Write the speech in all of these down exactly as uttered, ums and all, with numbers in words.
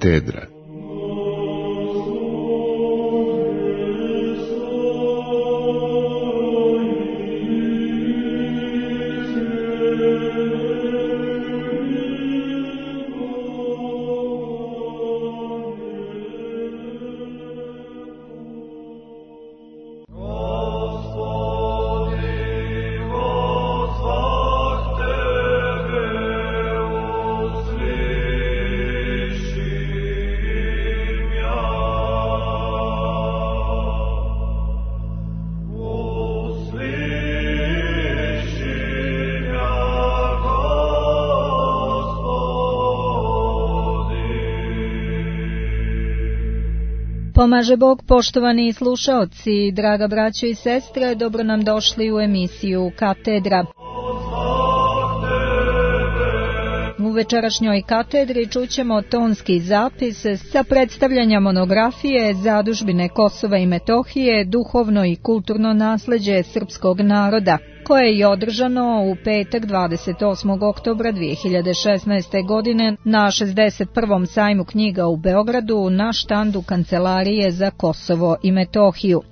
katedra. Pomaže Bog, poštovani slušaoci, draga braćo i sestre, dobro nam došli u emisiju Katedra. U večerašnjoj katedri čućemo tonski zapis sa predstavljanja monografije Zadužbine Kosova i Metohije, duhovno i kulturno nasleđe srpskog naroda, koje je održano u petak dvadeset osmog oktobra dvije hiljade šesnaeste. godine na šezdeset prvom sajmu knjiga u Beogradu na štandu Kancelarije za Kosovo i Metohiju.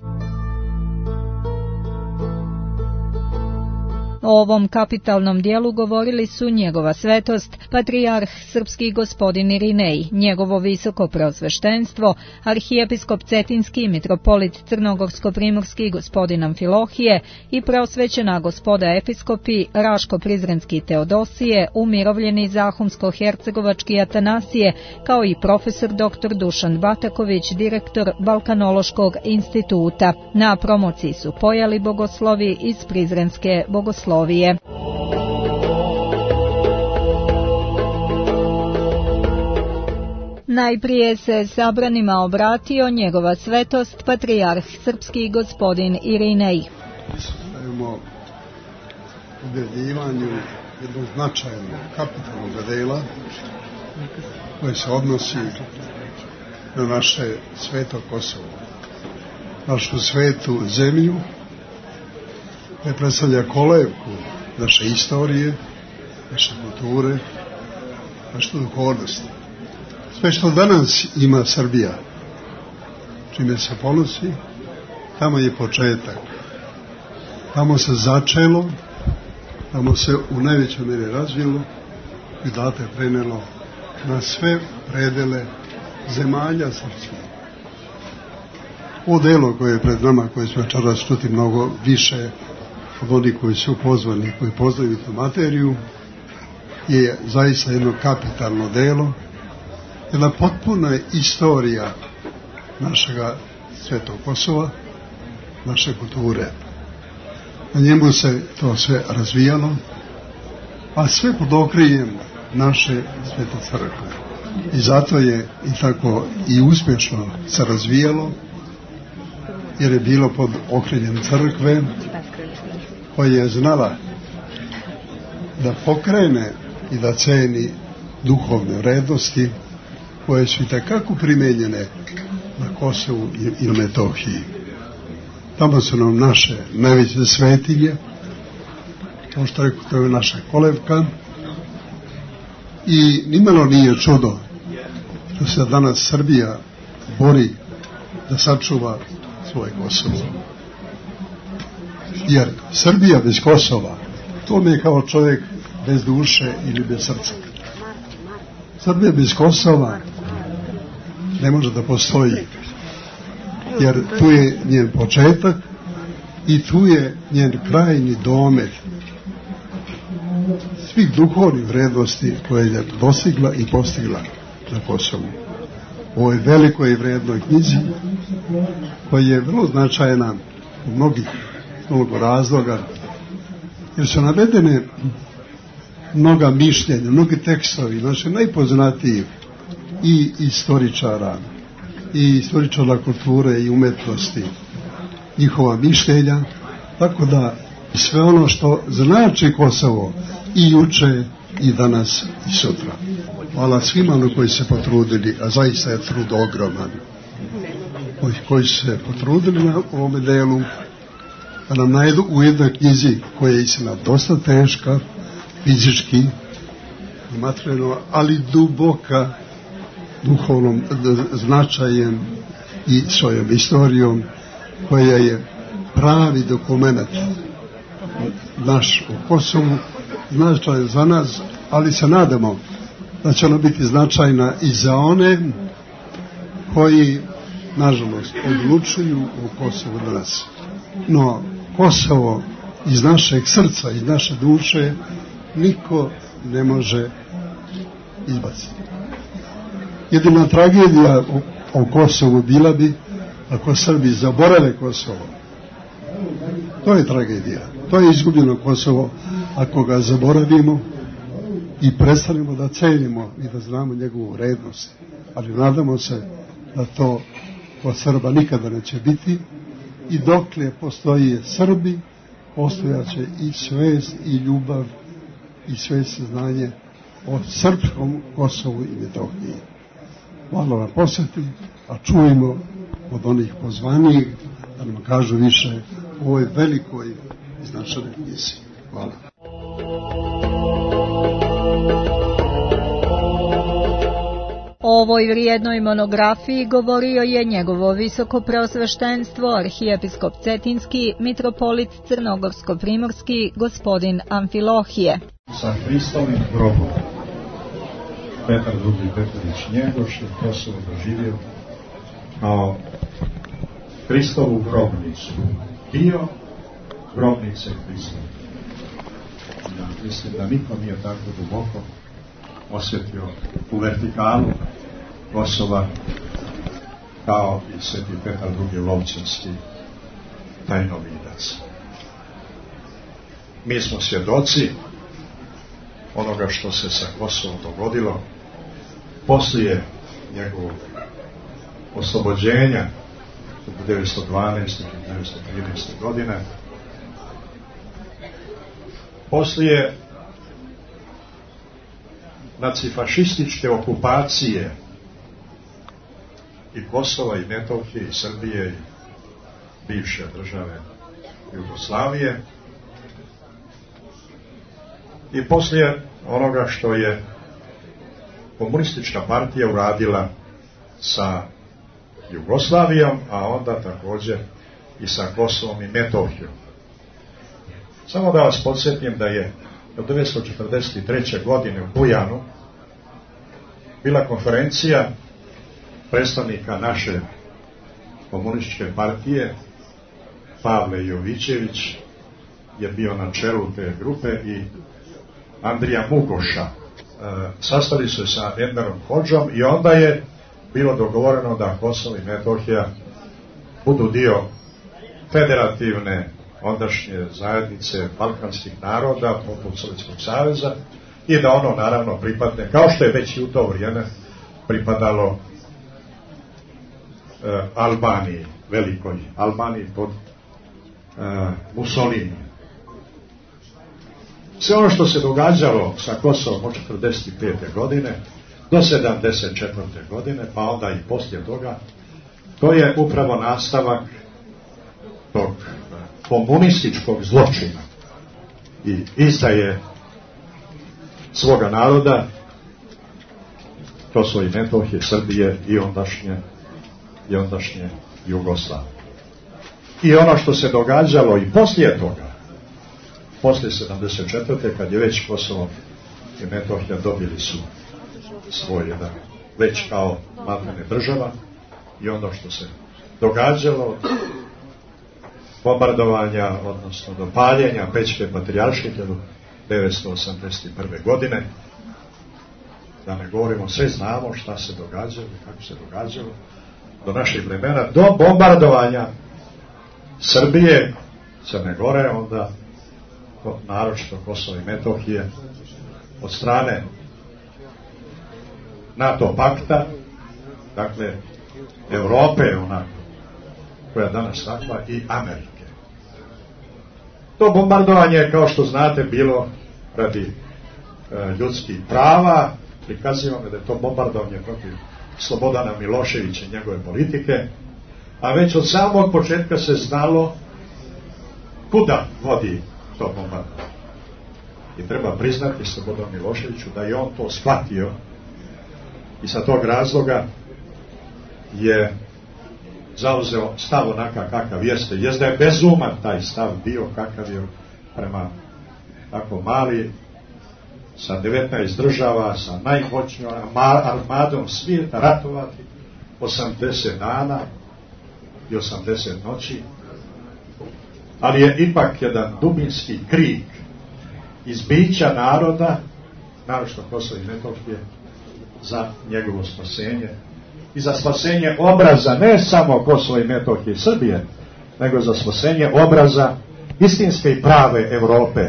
O ovom kapitalnom dijelu govorili su njegova svetost, patrijarh srpski gospodin Irinej, njegovo visoko preosveštenstvo, arhijepiskop Cetinski, mitropolit Crnogorsko-primorski gospodin Amfilohije i preosvećena gospoda episkopi Raško-Prizrenski Teodosije, umirovljeni Zahumsko-Hercegovački Atanasije, kao i profesor doktor Dušan Bataković, direktor Balkanološkog instituta. Na promociji su pojali bogoslovi iz Prizrenske bogoslovije. Najprije se sabranima obratio njegova svetost, patrijarh srpski gospodin Irinej. Stajemo u objavljivanju jednog značajnog kapitalnog dela koje se odnosi na naše sveto Kosovo, našu svetu zemlju, koje predstavlja kolevku naše istorije, naše kulture, naše duhovnosti. Sve što danas ima Srbija, čime se ponosi, tamo je početak. Tamo se začelo, tamo se u najvećoj mjeri razvilo i date prenelo na sve predele zemalja srpskih. Ovo delo koje je pred nama, koje smo večeras čuti mnogo više od onih koji su pozvani, koji poznaju tu materiju, je zaista jedno kapitalno delo, jedna potpuna istorija našega svetog Kosova, naše kulture. Na njemu se to sve razvijalo, a sve pod okriljem naše svete crkve. I zato je i tako i uspješno se razvijalo, jer je bilo pod okriljem crkve koja je znala da pokrene i da ceni duhovne vrednosti koje su i takako primenjene na Kosovu i na Metohiji. Tamo su nam naše najveće svetinje, kao što rekao, to je naša kolevka, i nimalo nije čudo što se danas Srbija bori da sačuva svoje Kosovo. Jer Srbija bez Kosova, to mi je kao čovjek bez duše ili bez srca. Srbija bez Kosova ne može da postoji, jer tu je njen početak i tu je njen krajnji domet svih duhovnih vrednosti koje je dostigla i postigla na Kosovu. U ovoj velikoj i vrednoj knjizi, koja je vrlo značajna u mnogih mnogo razloga, jer su navedene mnoga mišljenja, mnogi tekstovi, naše najpoznatiji i istoričara, i istoričara kulture i umetnosti, njihova mišljenja, tako da sve ono što znači Kosovo i juče i danas i sutra. Hvala svima ono koji se potrudili, a zaista je trud ogroman, koji, koji su se potrudili na ovome delu, da nam najdu u jednoj knjizi koja je istina dosta teška, fizički i materijalno, ali duboka duhovnom značajem i svojom istorijom, koja je pravi dokument naš u Kosovu, značajan za nas, ali se nadamo da će ona biti značajna i za one koji, nažalost, odlučuju u Kosovu danas. No, Kosovo iz našeg srca, iz naše duše, niko ne može izbaciti. Jedina tragedija o Kosovu bila bi ako Srbi zaborave Kosovo. To je tragedija. To je izgubljeno Kosovo ako ga zaboravimo i prestanemo da cenimo i da znamo njegovu vrednost. Ali nadamo se da to kod Srba nikada neće biti i dokle postoji Srbi, postojaće i svest i ljubav i svest saznanje o srpskom Kosovu i Metohiji. Hvala vam posjeti, a čujemo od onih pozvanih da nam kažu više o ovoj velikoj značajnoj knjizi. Hvala. O ovoj vrijednoj monografiji govorio je njegovo visoko preosveštenstvo, arhijepiskop Cetinski, mitropolit Crnogorsko-primorski, gospodin Amfilohije. Sa Hristovim grobom Petar drugi Petrović Njegoš je Kosovo doživio kao Hristovu grobnicu, dio grobnice Hristove. Ja mislim da niko nije tako duboko osjetio u vertikalu Kosova kao i Sveti Petar drugi Lovćanski tajnovidac. Mi smo svjedoci onoga što se sa Kosovom dogodilo poslije njegovog oslobođenja devetsto dvanaeste i devetsto trinaeste godine, poslije nacifašističke okupacije i Kosova i Metohije i Srbije i bivše države Jugoslavije i poslije onoga što je komunistička partija uradila sa Jugoslavijom, a onda također i sa Kosovom i Metohijom. Samo da vas podsjetim da je od devetsto četrdeset treće godine u Bujanu bila konferencija predstavnika naše komunističke partije. Pavle Jovićević je bio na čelu te grupe i Andrija Mugoša. E, sastali su se sa Enverom Hodžom i onda je bilo dogovoreno da Kosovo i Metohija budu dio federativne ondašnje zajednice balkanskih naroda poput Sovjetskog saveza i da ono naravno pripadne, kao što je već i u to vrijeme pripadalo e, Albaniji, velikoj Albaniji pod e, Mussolini. Sve ono što se događalo sa Kosovom od četrdeset pete godine do sedamdeset četvrte godine, pa onda i poslije toga, to je upravo nastavak tog komunističkog zločina i izdaje svoga naroda, Kosova i Metohije, Srbije i ondašnje, i ondašnje Jugoslavije. I ono što se događalo i poslije toga, poslije sedamdeset četvrte kad je već Kosovo i Metohija dobili su svoj jedan, već kao maltene država, i ono što se događalo bombardovanja, odnosno do paljenja Pećke patrijarške devetsto osamdeset prve godine, da ne govorimo, sve znamo šta se događalo i kako se događalo do naših vremena, do bombardovanja Srbije, Crne Gore, onda naročito Kosova i Metohije od strane NATO pakta, dakle Evrope, onako koja je danas takva, i Amerike. To bombardovanje je, kao što znate, bilo radi e, ljudskih prava. Prikazivamo da je to bombardovanje protiv Slobodana Miloševića i njegove politike, a već od samog početka se znalo kuda vodi to bombardovanje. I treba priznati Slobodanu Miloševiću da je on to shvatio i sa tog razloga je zauzeo stav onakav kakav jeste. Jeste je bezuman taj stav bio kakav je prema tako mali sa devetnaest država, sa najmoćnijom armadom svijeta ratovati osamdeset dana i osamdeset noći, ali je ipak jedan dubinski krik izbića naroda, naročito Kosova i Metohije, za njegovo spasenje i za spasenje obraza ne samo Kosova i Metohije i Srbije, nego za spasenje obraza istinske i prave Evrope.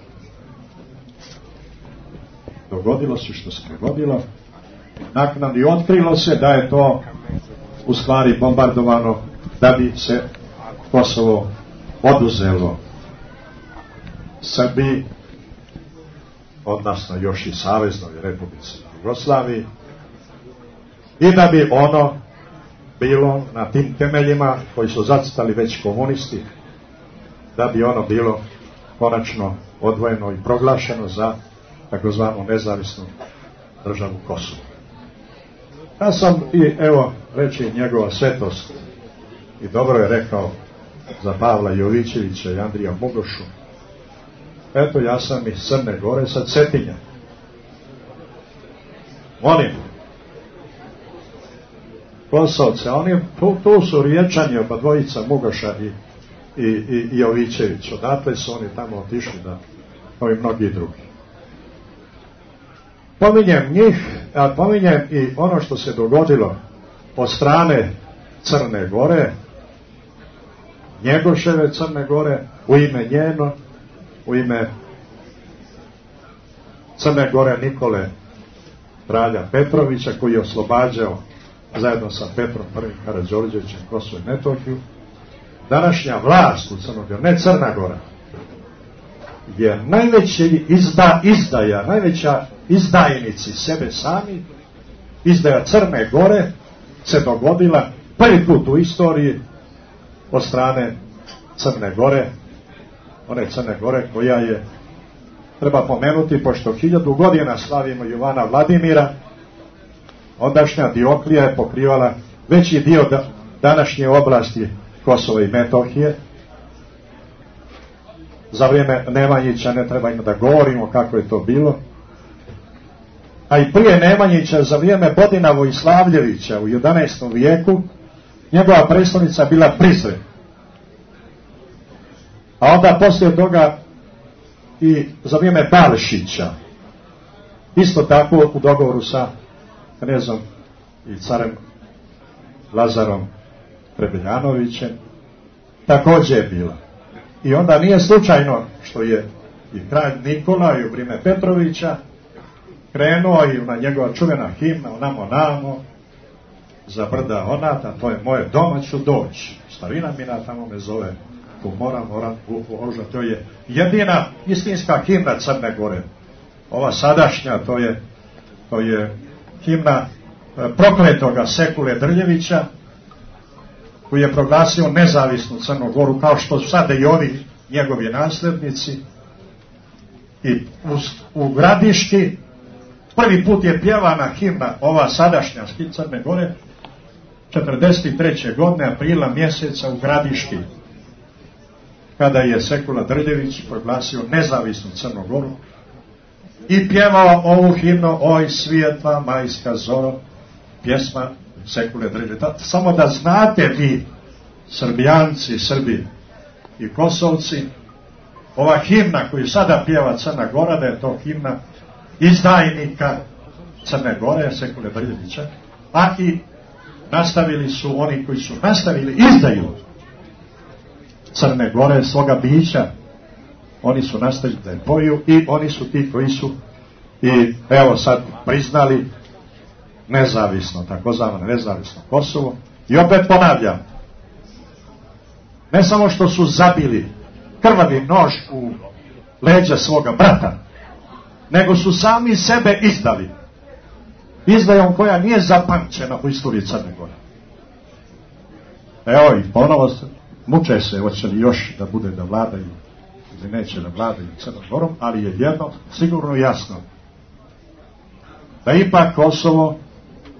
Dogodilo se što se dogodilo, naknadno i otkrilo se da je to u stvari bombardovano da bi se Kosovo oduzelo Srbiji, odnosno još i Saveznoj Republici Jugoslaviji, i da bi ono bilo na tim temeljima koji su zacrtali već komunisti, da bi ono bilo konačno odvojeno i proglašeno za takozvanu nezavisnu državu Kosovo. Ja sam i evo reći njegova svetost i dobro je rekao za Pavla Jovićevića i Andrija Mugošu. Eto, ja sam iz Crne Gore sa Cetinja. Oni Kosovce, oni tu, tu su Riječani, oba dvojica Mugoša i, i, i, i Jovićević. Odatle su oni tamo otišli, da, kao i mnogi drugi. Pominjem njih, a pominjem i ono što se dogodilo od strane Crne Gore, Njegoševe Crne Gore, u ime njeno, u ime Crne Gore Nikole Kralja Petrovića, koji je oslobađao zajedno sa Petrom prvim Karađorđevićem Kosovo i Metohiju. Današnja vlast u Crnoj Gori, ne Crna Gora, je najveći izda, izdaja, najveća izdajnici sebe sami, izdaja Crne Gore se dogodila prvi put u istoriji od strane Crne Gore, one Crne Gore koja je, treba pomenuti, pošto hiljadu godina slavimo Jovana Vladimira, ondašnja Dioklija je pokrivala veći dio da, današnje oblasti Kosova i Metohije. Za vrijeme Nemanjića ne treba ima da govorimo kako je to bilo. A i prije Nemanjića, za vrijeme Bodina Vojslavljevića u jedanaestom vijeku, njegova predstavnica bila Prizren. A onda poslije toga i za vrijeme Balešića, isto tako u dogovoru sa knezom i carem Lazarom Prebeljanovićem, također je bila. I onda nije slučajno što je i kralj Nikola i u vrijeme Petrovića krenuo i na njegova čuvena himna Onamo namo, za brda onata, to je moje doma ću doći. Starina mina tamo me zove, tu moram, moram, oža, to je jedina istinska himna Crne Gore. Ova sadašnja, to je, to je himna prokletoga Sekule Drljevića, koji je proglasio nezavisnu Crnu Goru, kao što su sada i ovi njegovi nasljednici. I u, u Gradiški prvi put je pjevana himna, ova sadašnja Crne Gore, četrdeset treće godine, aprila mjeseca u Gradiški, kada je Sekula Drljević proglasio nezavisnu Crnu Goru i pjevao ovu himnu Oj svijetla majska zoro, pjesma Sekule Drljevića. Samo da znate vi, Srbijanci, Srbi i Kosovci, ova himna koju sada pjeva Crna Gora, da je to himna izdajnika Crne Gore, Sekule Drljevića, a i nastavili su oni koji su nastavili izdaju Crne Gore, svoga bića, oni su nastavili da je poju i oni su ti koji su i evo sad priznali nezavisno, takozvano nezavisno Kosovo. I opet ponavljam, ne samo što su zabili krvavi nož u leđa svoga brata, nego su sami sebe izdali izdajom koja nije zapamćena u istoriji Crne Gore. Evo i ponovo muče se, hoće li još da bude da vladaju ili neće da vladaju Crnom Gorom, ali je jedno sigurno jasno, da ipak Kosovo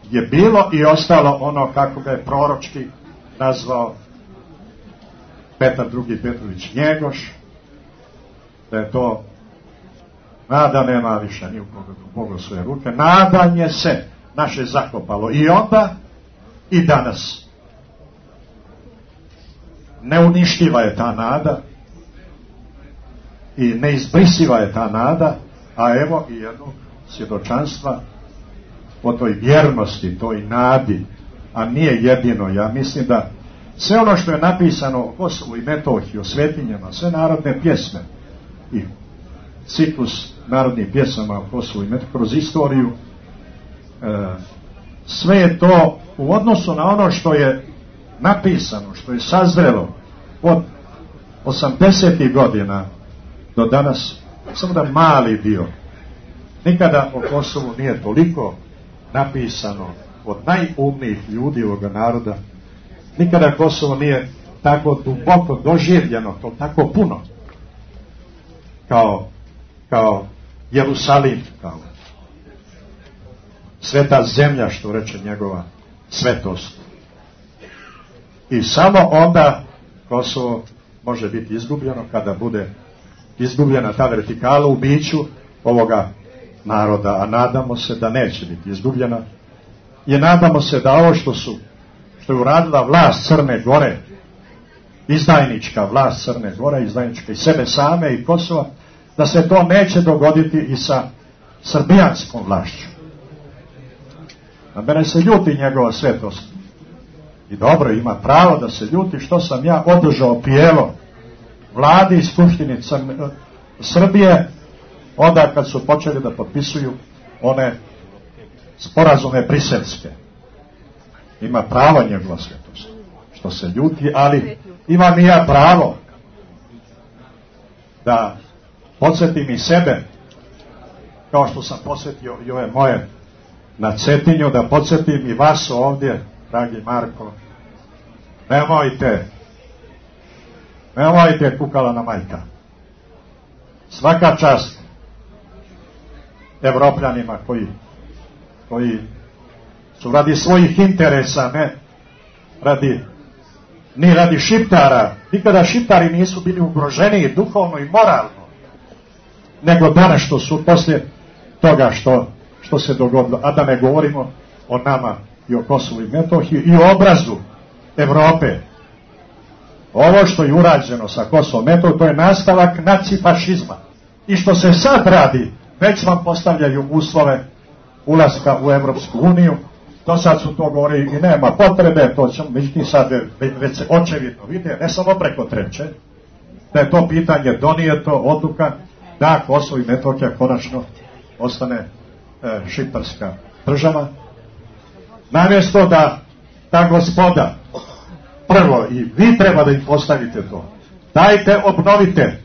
je bilo i ostalo ono kako ga je proročki nazvao Petar drugi Petrović Njegoš, da je to nada nema više ni u Bogu svoje ruke, nadanje se naše zakopalo i onda i danas. Neuništiva je ta nada i neizbrisiva je ta nada, a evo i jednog svjedočanstva o toj vjernosti, toj nadi, a nije jedino. Ja mislim da sve ono što je napisano o Kosovu i Metohiji, o svetinjama, sve narodne pjesme i ciklus narodnih pjesama o Kosovu i Metohiji kroz istoriju, e, sve je to u odnosu na ono što je napisano, što je sazrelo od osamdesetih godina do danas, samo da mali dio. Nikada o Kosovu nije toliko napisano od najumnijih ljudi ovoga naroda. Nikada Kosovo nije tako duboko doživljeno, to tako puno kao, kao Jerusalim, kao sveta zemlja, što reče njegova svetost. I samo onda Kosovo može biti izgubljeno kada bude izgubljena ta vertikala u biću ovoga naroda, a nadamo se da neće biti izgubljena, i nadamo se da ovo što su što je uradila vlast Crne Gore, izdajnička vlast Crne Gore, izdajnička i sebe same i Kosova, da se to neće dogoditi i sa srbijanskom vlašću. A mene se ljuti njegova svetost. I dobro, ima pravo da se ljuti što sam ja održao pjevo vladi i skupštini Srbije onda kad su počeli da potpisuju one sporazume briselske. Ima pravo njegova svetost što se ljuti, ali imam i ja pravo da podsjetim i sebe, kao što sam podsjetio i ove moje na Cetinju, da podsjetim i vas ovdje, dragi Marko, nemojte nemojte kukala na majka. Svaka čast Evropljanima koji koji su radi svojih interesa, ne radi ni radi Šiptara. Nikada Šiptari nisu bili ugroženiji duhovno i moralno nego danas što su poslije toga što, što se dogodilo, a da ne govorimo o nama i o Kosovu i Metohiji i o obrazu Evrope. Ovo što je urađeno sa Kosovom i Metohijom, to je nastavak nacifašizma, i što se sad radi, već vam postavljaju uslove ulaska u Evropsku uniju. Do sad su to govorili i nema potrebe, to ćemo, međutim sad već se očevidno vide, ne samo preko Treće, da je to pitanje donijeto, odluka da Kosovo i Metohija konačno ostane e, šiptarska država. Namjesto da ta gospoda, prvo i vi treba da im postavite to, dajte, obnovite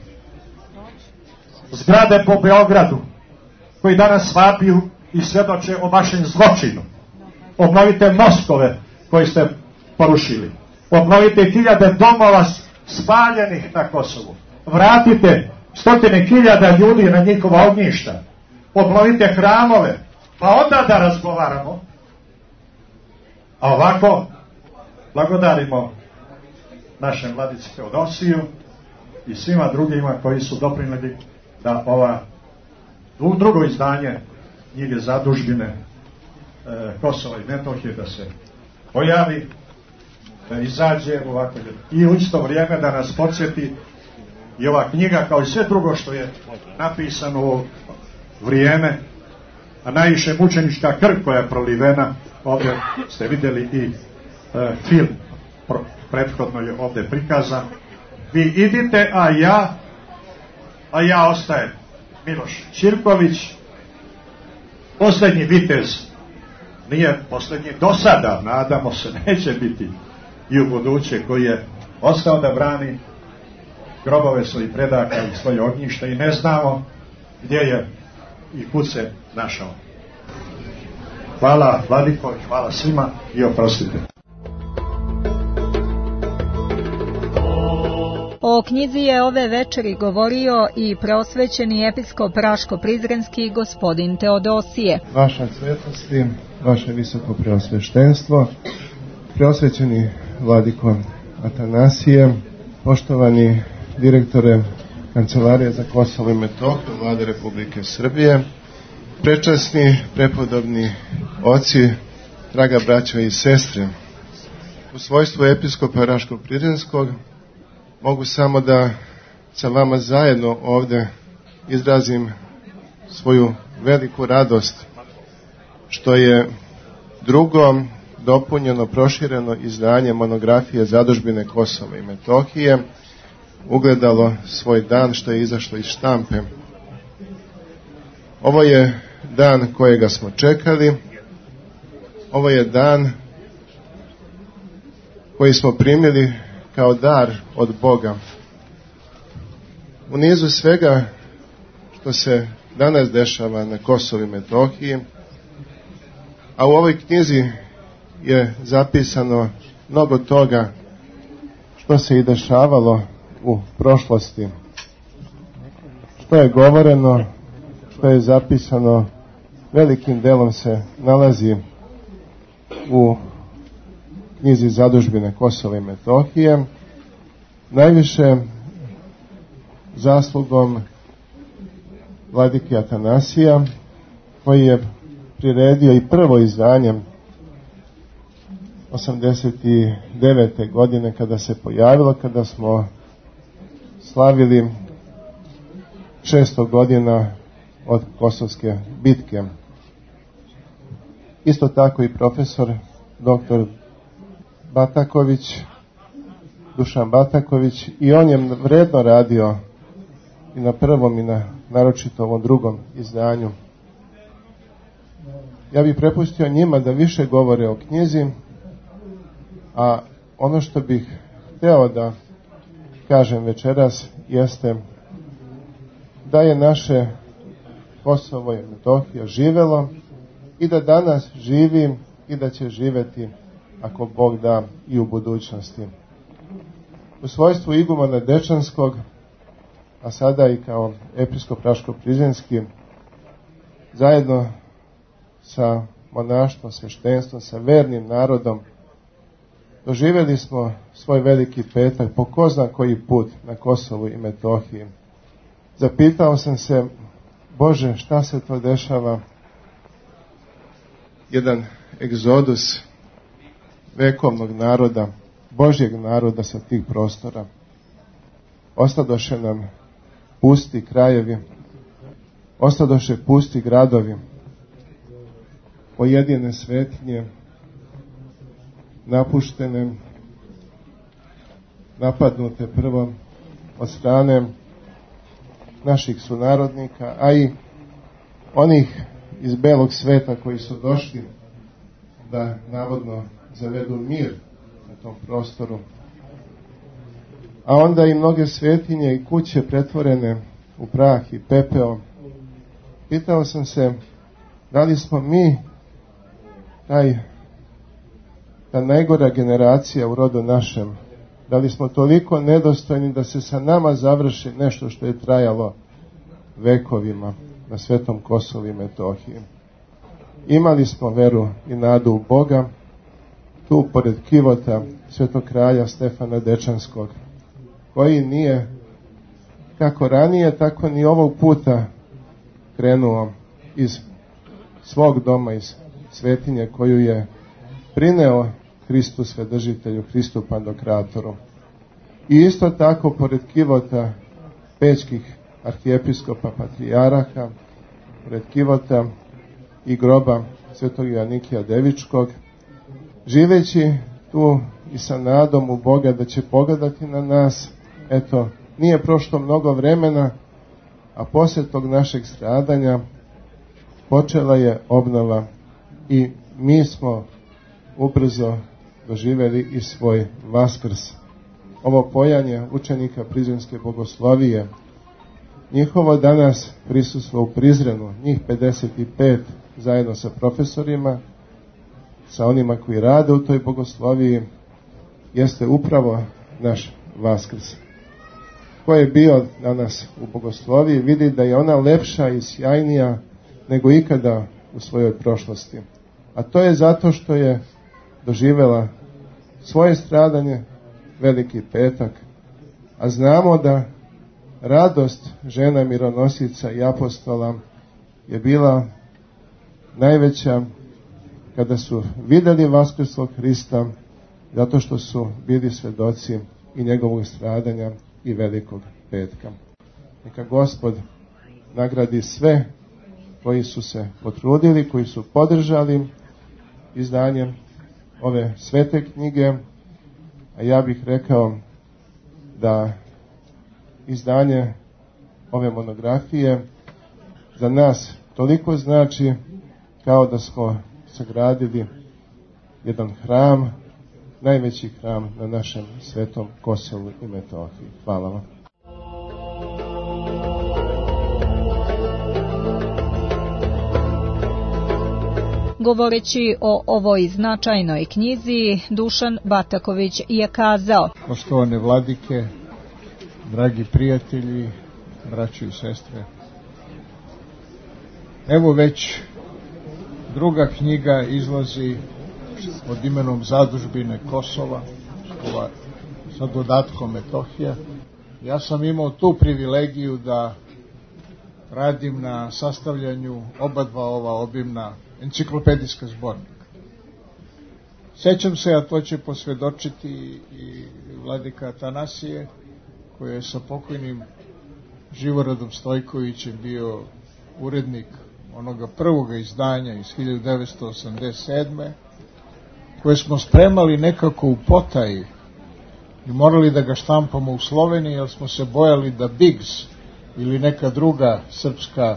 zgrade po Beogradu koji danas vapiju i svjedoče o vašem zločinu. Obnovite mostove koji ste porušili. Obnovite hiljade domova spaljenih na Kosovu. Vratite stotine hiljada ljudi na njihova ognjišta. Obnovite hramove. Pa onda da razgovaramo. A ovako blagodarimo našem vladici Teodosiju i svima drugima koji su doprinijeli da ova drugo izdanje knjige Zadužbine e, Kosova i Metohije da se pojavi, da izađe ovako, i u isto vrijeme da nas podsjeti i ova knjiga kao i sve drugo što je napisano u vrijeme, a najviše mučenička krv koja je prolivena. Ovdje ste vidjeli i e, film pro, prethodno je ovdje prikazan. Vi idite, a ja a ja ostajem. Miloš Ćirković, posljednji vitez, nije posljednji do sada, nadamo se neće biti i u buduće, koji je ostao da brani grobove svojih predaka i svoje ognjišta, i ne znamo gdje je i kud se našao. Hvala Vladiko, hvala svima i oprostite. O knjizi je ove večeri govorio i prosvećeni episkop Raško-Prizrenski gospodin Teodosije. Vaša svetosti, vaše visoko preosveštenstvo, preosvećeni vladiko Atanasije, poštovani direktore Kancelarije za Kosovo i Metohiju Vlade Republike Srbije, prečasni, prepodobni oci, draga braćo i sestre, u svojstvu episkopa Raško-Prizrenskog mogu samo da sa vama zajedno ovde izrazim svoju veliku radost što je drugo dopunjeno, prošireno izdanje monografije Zadužbine Kosova i Metohije ugledalo svoj dan, što je izašlo iz štampe. Ovo je dan kojega smo čekali, ovo je dan koji smo primili kao dar od Boga. U nizu svega što se danas dešava na Kosovu i Metohiji, a u ovoj knjizi je zapisano mnogo toga što se i dešavalo u prošlosti, što je govoreno, što je zapisano, velikim delom se nalazi u knjizi Zadužbine Kosova i Metohije, najviše zaslugom vladike Atanasija, koji je priredio i prvo izdanje osamdeset devete godine kada se pojavilo, kada smo slavili šesto godina od Kosovske bitke. Isto tako i profesor doktor Bataković, Dušan Bataković, i on je vredno radio i na prvom i na naročito ovom drugom izdanju. Ja bih prepustio njima da više govore o knjizi, a ono što bih hteo da kažem večeras jeste da je naše Kosovo i Metohija živelo i da danas živi i da će živeti, ako Bog da, i u budućnosti. U svojstvu igumana Dečanskog, a sada i kao episkop Raško-Prizrenski, zajedno sa monaštvom, sveštenstvom, sa vernim narodom, doživjeli smo svoj veliki petak po ko zna koji put na Kosovu i Metohiji. Zapitao sam se, Bože, šta se to dešava? Jedan egzodus vekovnog naroda, Božjeg naroda sa tih prostora. Ostadoše nam pusti krajevi, ostadoše pusti gradovi, pojedine svetinje, napuštene, napadnute prvo od strane naših sunarodnika, a i onih iz belog sveta koji su došli da navodno zavedu mir na tom prostoru. A onda i mnoge svetinje i kuće pretvorene u prah i pepeo. Pitao sam se, da li smo mi taj, ta najgora generacija u rodu našem, da li smo toliko nedostojni da se sa nama završi nešto što je trajalo vekovima na svetom Kosovu i Metohiji. Imali smo veru i nadu u Boga, tu pored kivota svetog kralja Stefana Dečanskog, koji nije kako ranije, tako ni ovog puta krenuo iz svog doma, iz svetinje koju je prineo Hristu Svedržitelju, Hristu Pandokratoru. I isto tako pored kivota pećkih arhijepiskopa patrijaraha, pored kivota i groba svetog Joanikija Devičkog, živeći tu i sa nadom u Boga da će pogledati na nas. Eto, nije prošlo mnogo vremena, a posle tog našeg stradanja počela je obnova i mi smo ubrzo doživeli i svoj Vaskrs. Ovo pojanje učenika Prizrenske bogoslovije, njihovo danas prisustvo u Prizrenu, njih pedeset pet zajedno sa profesorima, sa onima koji rade u toj bogosloviji, jeste upravo naš Vaskrs. ko je bio danas u bogosloviji vidi da je ona lepša i sjajnija nego ikada u svojoj prošlosti. A to je zato što je doživela svoje stradanje, Veliki petak, a znamo da radost žena mironosica i apostola je bila najveća kada su videli vaskrslog Hrista, zato što su bili svedoci i njegovog stradanja i Velikog petka. Neka Gospod nagradi sve koji su se potrudili, koji su podržali izdanje ove svete knjige, a ja bih rekao da izdanje ove monografije za nas toliko znači kao da smo sagradili jedan hram, najveći hram na našem svetom Kosovu i Metohiji. Hvala vam. Govoreći o ovoj značajnoj knjizi, Dušan Bataković je kazao: Poštovane vladike, dragi prijatelji, braćo i sestre, evo već druga knjiga izlazi pod imenom Zadužbine Kosova, ova, sa dodatkom Metohija. Ja sam imao tu privilegiju da radim na sastavljanju oba dva ova obimna enciklopedijska zbornika. Sećam se, a to će posvedočiti i vladika Atanasije, koji je sa pokojnim Živoradom Stojkovićem bio urednik onoga prvoga izdanja iz hiljadu devetsto osamdeset sedme koje smo spremali nekako u potaji i morali da ga štampamo u Sloveniji, jer smo se bojali da Biggs ili neka druga srpska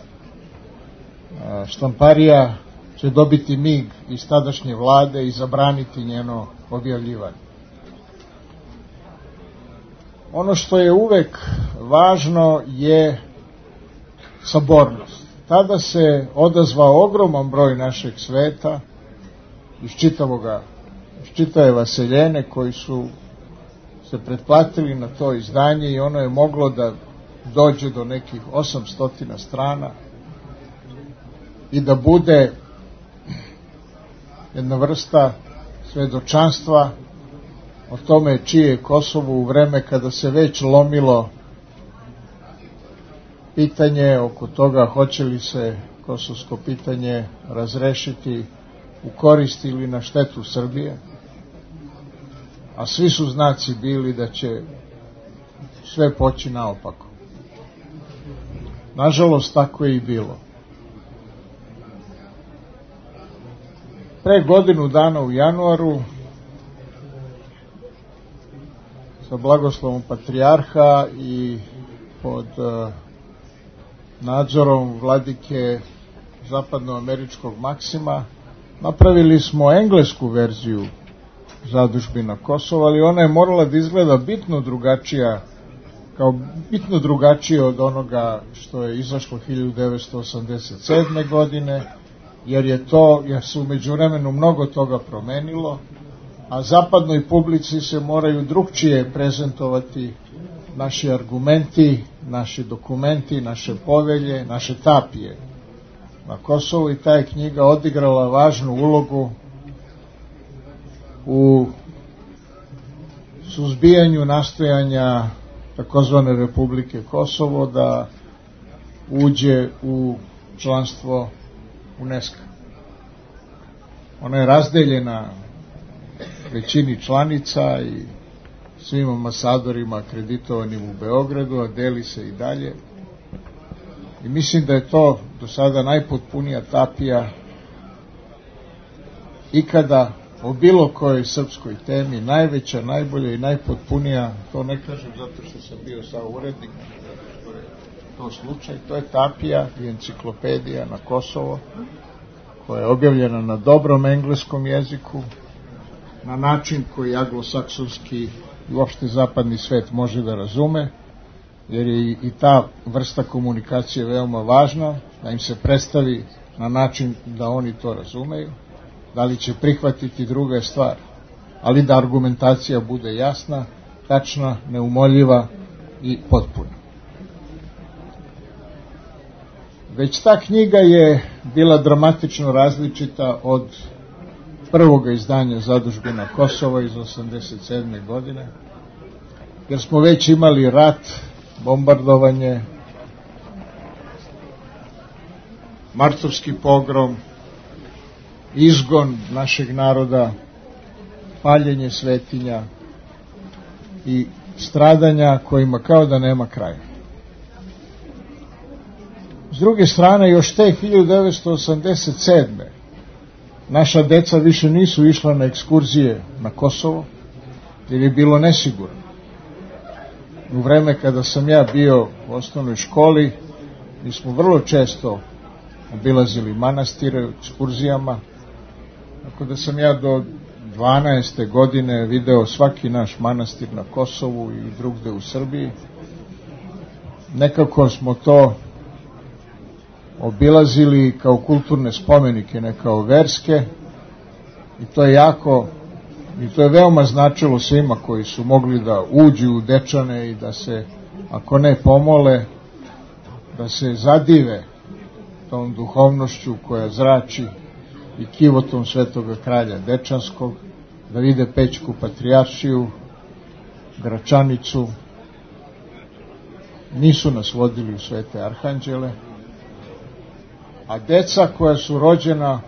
štamparija će dobiti mig iz tadašnje vlade i zabraniti njeno objavljivanje. Ono što je uvek važno je sabornost. Tada se odazvao ogroman broj našeg sveta iz čitavoga, iz čitave vaseljene koji su se pretplatili na to izdanje i ono je moglo da dođe do nekih osamsto strana i da bude jedna vrsta svedočanstva o tome čije je Kosovo u vreme kada se već lomilo pitanje oko toga hoće li se kosovsko pitanje razrešiti u korist ili na štetu Srbije, a svi su znaci bili da će sve poći naopako. Nažalost, tako je i bilo. Pre godinu dana u januaru sa blagoslovom patrijarha i pod uh, nadzorom vladike zapadnoameričkog Maksima napravili smo englesku verziju Zadužbina Kosova, ali ona je morala da izgleda bitno drugačija, kao bitno drugačije od onoga što je izašlo hiljadu devetsto osamdeset sedme godine, jer je to, jer se u međuvremenu mnogo toga promenilo, a zapadnoj publici se moraju drugčije prezentovati naši argumenti, naši dokumenti, naše povelje, naše tapije na Kosovu, i ta je knjiga odigrala važnu ulogu u suzbijanju nastojanja takozvane Republike Kosovo da uđe u članstvo UNESCO. Ona je razdeljena većini članica i svim ambasadorima akreditovanim u Beogradu, a deli se i dalje. I mislim da je to do sada najpotpunija tapija ikada o bilo kojoj srpskoj temi, najveća, najbolja i najpotpunija. To ne kažem zato što sam bio sa urednik, što je to slučaj. To je tapija i enciklopedija na Kosovo, koja je objavljena na dobrom engleskom jeziku, na način koji anglosaksonski i uopšte zapadni svet može da razume, jer je i ta vrsta komunikacije veoma važna, da im se predstavi na način da oni to razumeju. Da li će prihvatiti, druga je stvar, ali da argumentacija bude jasna, tačna, neumoljiva i potpuna. Već ta knjiga je bila dramatično različita od prvoga izdanja Zadužbina Kosova iz osamdeset sedme godine, jer smo već imali rat, bombardovanje, martovski pogrom, izgon našeg naroda, paljenje svetinja i stradanja kojima kao da nema kraja. S druge strane, još te hiljadu devetsto osamdeset sedme naša deca više nisu išla na ekskurzije na Kosovo, jer je bilo nesigurno. U vreme kada sam ja bio u osnovnoj školi, mi smo vrlo često obilazili manastire ekskurzijama, tako da sam ja do dvanaeste godine video svaki naš manastir na Kosovu i drugde u Srbiji. Nekako smo to obilazili kao kulturne spomenike, ne kao verske, i to je jako, i to je veoma značilo svima koji su mogli da uđu u Dečane i da se, ako ne pomole, da se zadive tom duhovnošću koja zrači i kivotom Svetoga kralja Dečanskog, da vide Pećku patrijaršiju, Gračanicu. Nisu nas vodili u Svete Arhanđele, a deca koja su rođena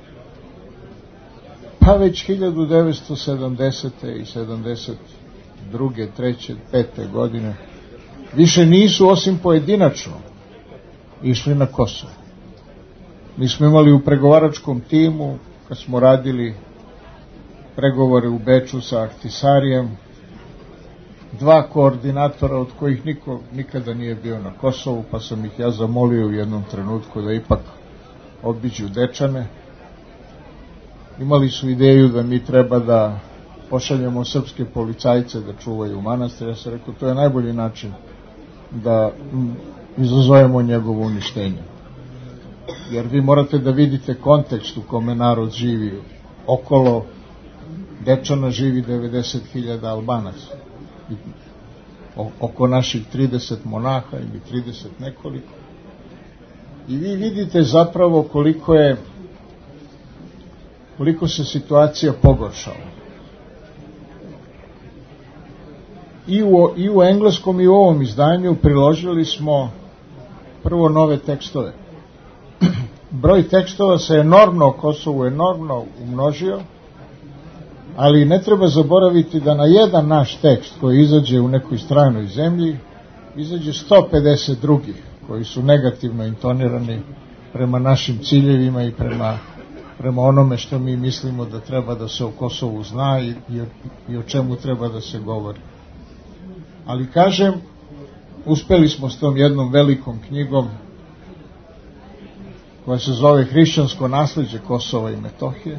pa već hiljadu devetsto sedamdesete i sedamdeset druge, treće, pete godine više nisu osim pojedinačno išli na Kosovo. Mi smo imali u pregovaračkom timu, kad smo radili pregovore u Beču sa Ahtisarijem, dva koordinatora od kojih niko nikada nije bio na Kosovu, pa sam ih ja zamolio u jednom trenutku da ipak obiđu Dečane. Imali su ideju da mi treba da pošaljemo srpske policajce da čuvaju manastir. Ja sam rekao, to je najbolji način da izazovemo njegovo uništenje. Jer vi morate da vidite kontekst u kome narod živi. Okolo Dečana živi devedeset hiljada Albanaca. I oko naših trideset monaha ili trideset nekoliko. I vi vidite zapravo koliko je koliko se situacija pogoršala. I u, i u engleskom i u ovom izdanju priložili smo prvo nove tekstove. Broj tekstova se enormno o Kosovu enormno umnožio, ali ne treba zaboraviti da na jedan naš tekst koji izađe u nekoj stranoj zemlji, izađe sto pedeset drugih koji su negativno intonirani prema našim ciljevima i prema, prema onome što mi mislimo da treba da se o Kosovu zna i, i, i o čemu treba da se govori. Ali kažem, uspeli smo s tom jednom velikom knjigom koja se zove Hrišćansko nasleđe Kosova i Metohije,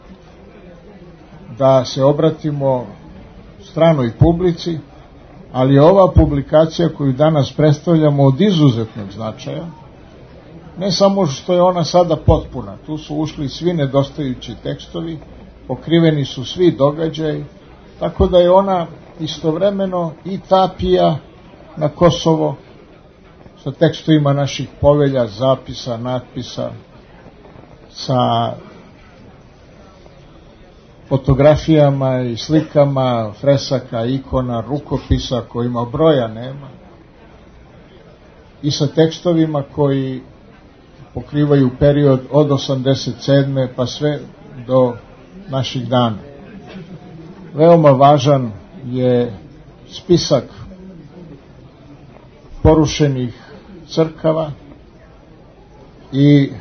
da se obratimo stranoj publici, ali je ova publikacija koju danas predstavljamo od izuzetnog značaja, ne samo što je ona sada potpuna, tu su ušli svi nedostajući tekstovi, pokriveni su svi događaji, tako da je ona istovremeno i tapija na Kosovo sa tekstovima naših povelja, zapisa, natpisa, sa fotografijama i slikama, fresaka, ikona, rukopisa kojima broja nema, i sa tekstovima koji pokrivaju period od osamdeset sedme pa sve do naših dana. Veoma važan je spisak porušenih crkava i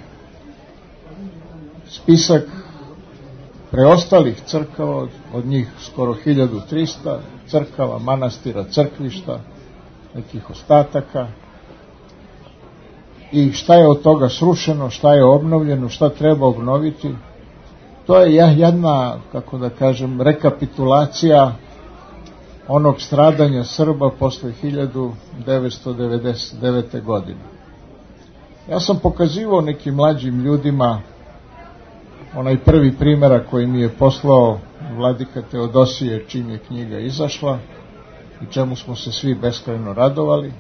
spisak preostalih crkava, od, od njih skoro hiljadu trista crkava, manastira, crkvišta, nekih ostataka, i šta je od toga srušeno, šta je obnovljeno, šta treba obnoviti. To je jedna, kako da kažem, rekapitulacija onog stradanja Srba posle hiljadu devetsto devedeset devete. godine. Ja sam pokazivao nekim mlađim ljudima onaj prvi primjerak koji mi je poslao vladika Teodosije čim je knjiga izašla, i čemu smo se svi beskrajno radovali.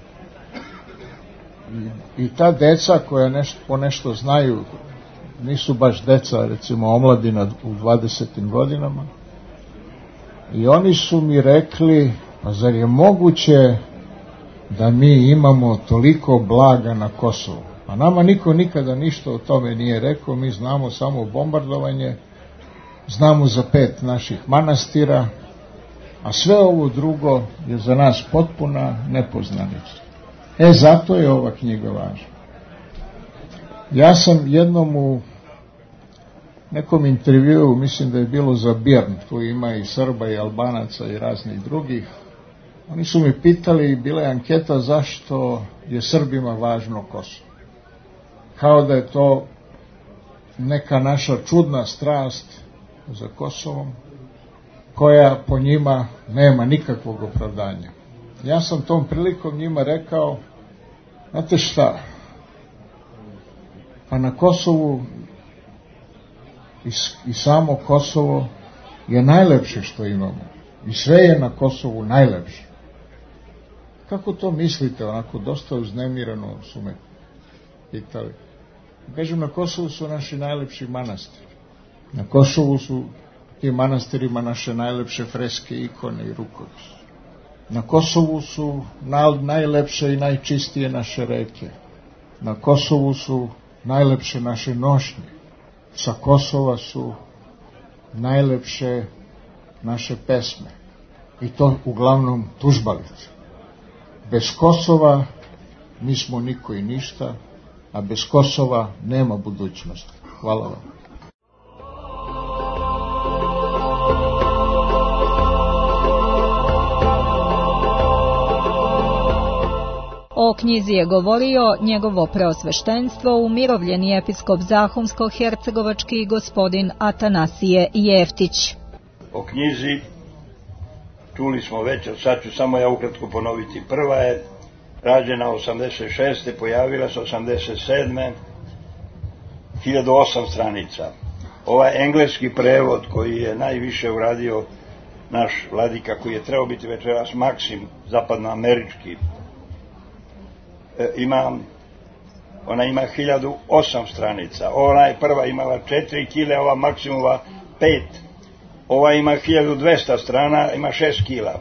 I, i ta deca koja nešto, po nešto znaju, nisu baš deca, recimo omladina u dvadesetim godinama, i oni su mi rekli, pa zar je moguće da mi imamo toliko blaga na Kosovu? A nama niko nikada ništa o tome nije rekao, mi znamo samo bombardovanje, znamo za pet naših manastira, a sve ovo drugo je za nas potpuna nepoznanica. E, zato je ova knjiga važna. Ja sam jednom u nekom intervjuu, mislim da je bilo za Birn, tu ima i Srba i Albanaca i raznih drugih, oni su mi pitali, bila je anketa zašto je Srbima važno Kosovo. Kao da je to neka naša čudna strast za Kosovom, koja po njima nema nikakvog opravdanja. Ja sam tom prilikom njima rekao, znate šta, pa na Kosovu i, i samo Kosovo je najlepše što imamo. I sve je na Kosovu najlepše. Kako to mislite? Onako dosta uznemirano su me pitali. Kažem, na Kosovu su naši najlepši manastiri. Na Kosovu su ti manastirima naše najlepše freske, ikone i rukopise. Na Kosovu su najlepše i najčistije naše reke. Na Kosovu su najlepše naše nošnje. Sa Kosova su najlepše naše pesme. I to uglavnom tužbalice. Bez Kosova mi smo niko i ništa, a bez Kosova nema budućnosti. Hvala vam. O knjizi je govorio njegovo preosveštenstvo umirovljeni episkop Zahumsko-hercegovački gospodin Atanasije Jeftić. O knjizi čuli smo već, sad ću samo ja ukratko ponoviti. Prva je rađena osamdeset šeste. pojavila se osamdeset sedme. hiljadu osam stranica. Ovaj engleski prevod koji je najviše uradio naš vladika, koji je trebao biti večeras Maksim, zapadnoamerički, ima, ona ima hiljadu osam stranica. Ona je prva imala četiri kile, ova Maksimova pet. Ova ima hiljadu dvesta strana, ima šest kila.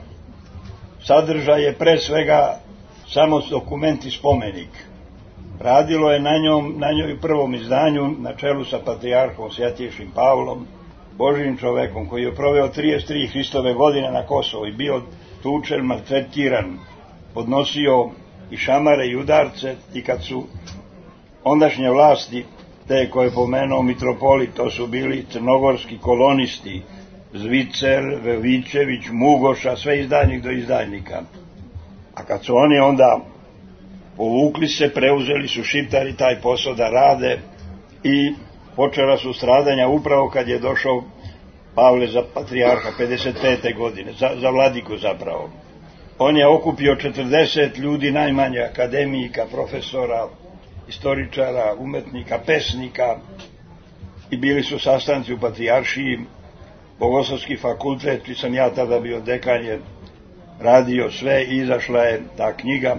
Sadržaj je pre svega samo dokument i spomenik. Radilo je na njom, na njoj u prvom izdanju, na čelu sa patrijarhom Svjatiješim Pavlom, Božjim čovekom, koji je proveo trideset tri Hristove godine na Kosovo i bio tučen, maltretiran, podnosio i šamare i udarce, i kad su ondašnje vlasti, te koje je pomenuo mitropolit, to su bili crnogorski kolonisti, Zvicer, Veličević, Mugoša, sve izdajnik do izdajnika. A kad su oni onda povukli se, preuzeli su Šiptari taj posao da rade i počela su stradanja upravo kad je došao Pavle za patrijarha pedeset pete. godine, za, za vladiku zapravo. On je okupio četrdeset ljudi, najmanje akademika, profesora, istoričara, umetnika, pesnika, i bili su sastanci u patrijaršiji. Bogoslovski fakultet, čiji sam ja tada bio dekan, je radio sve i izašla je ta knjiga.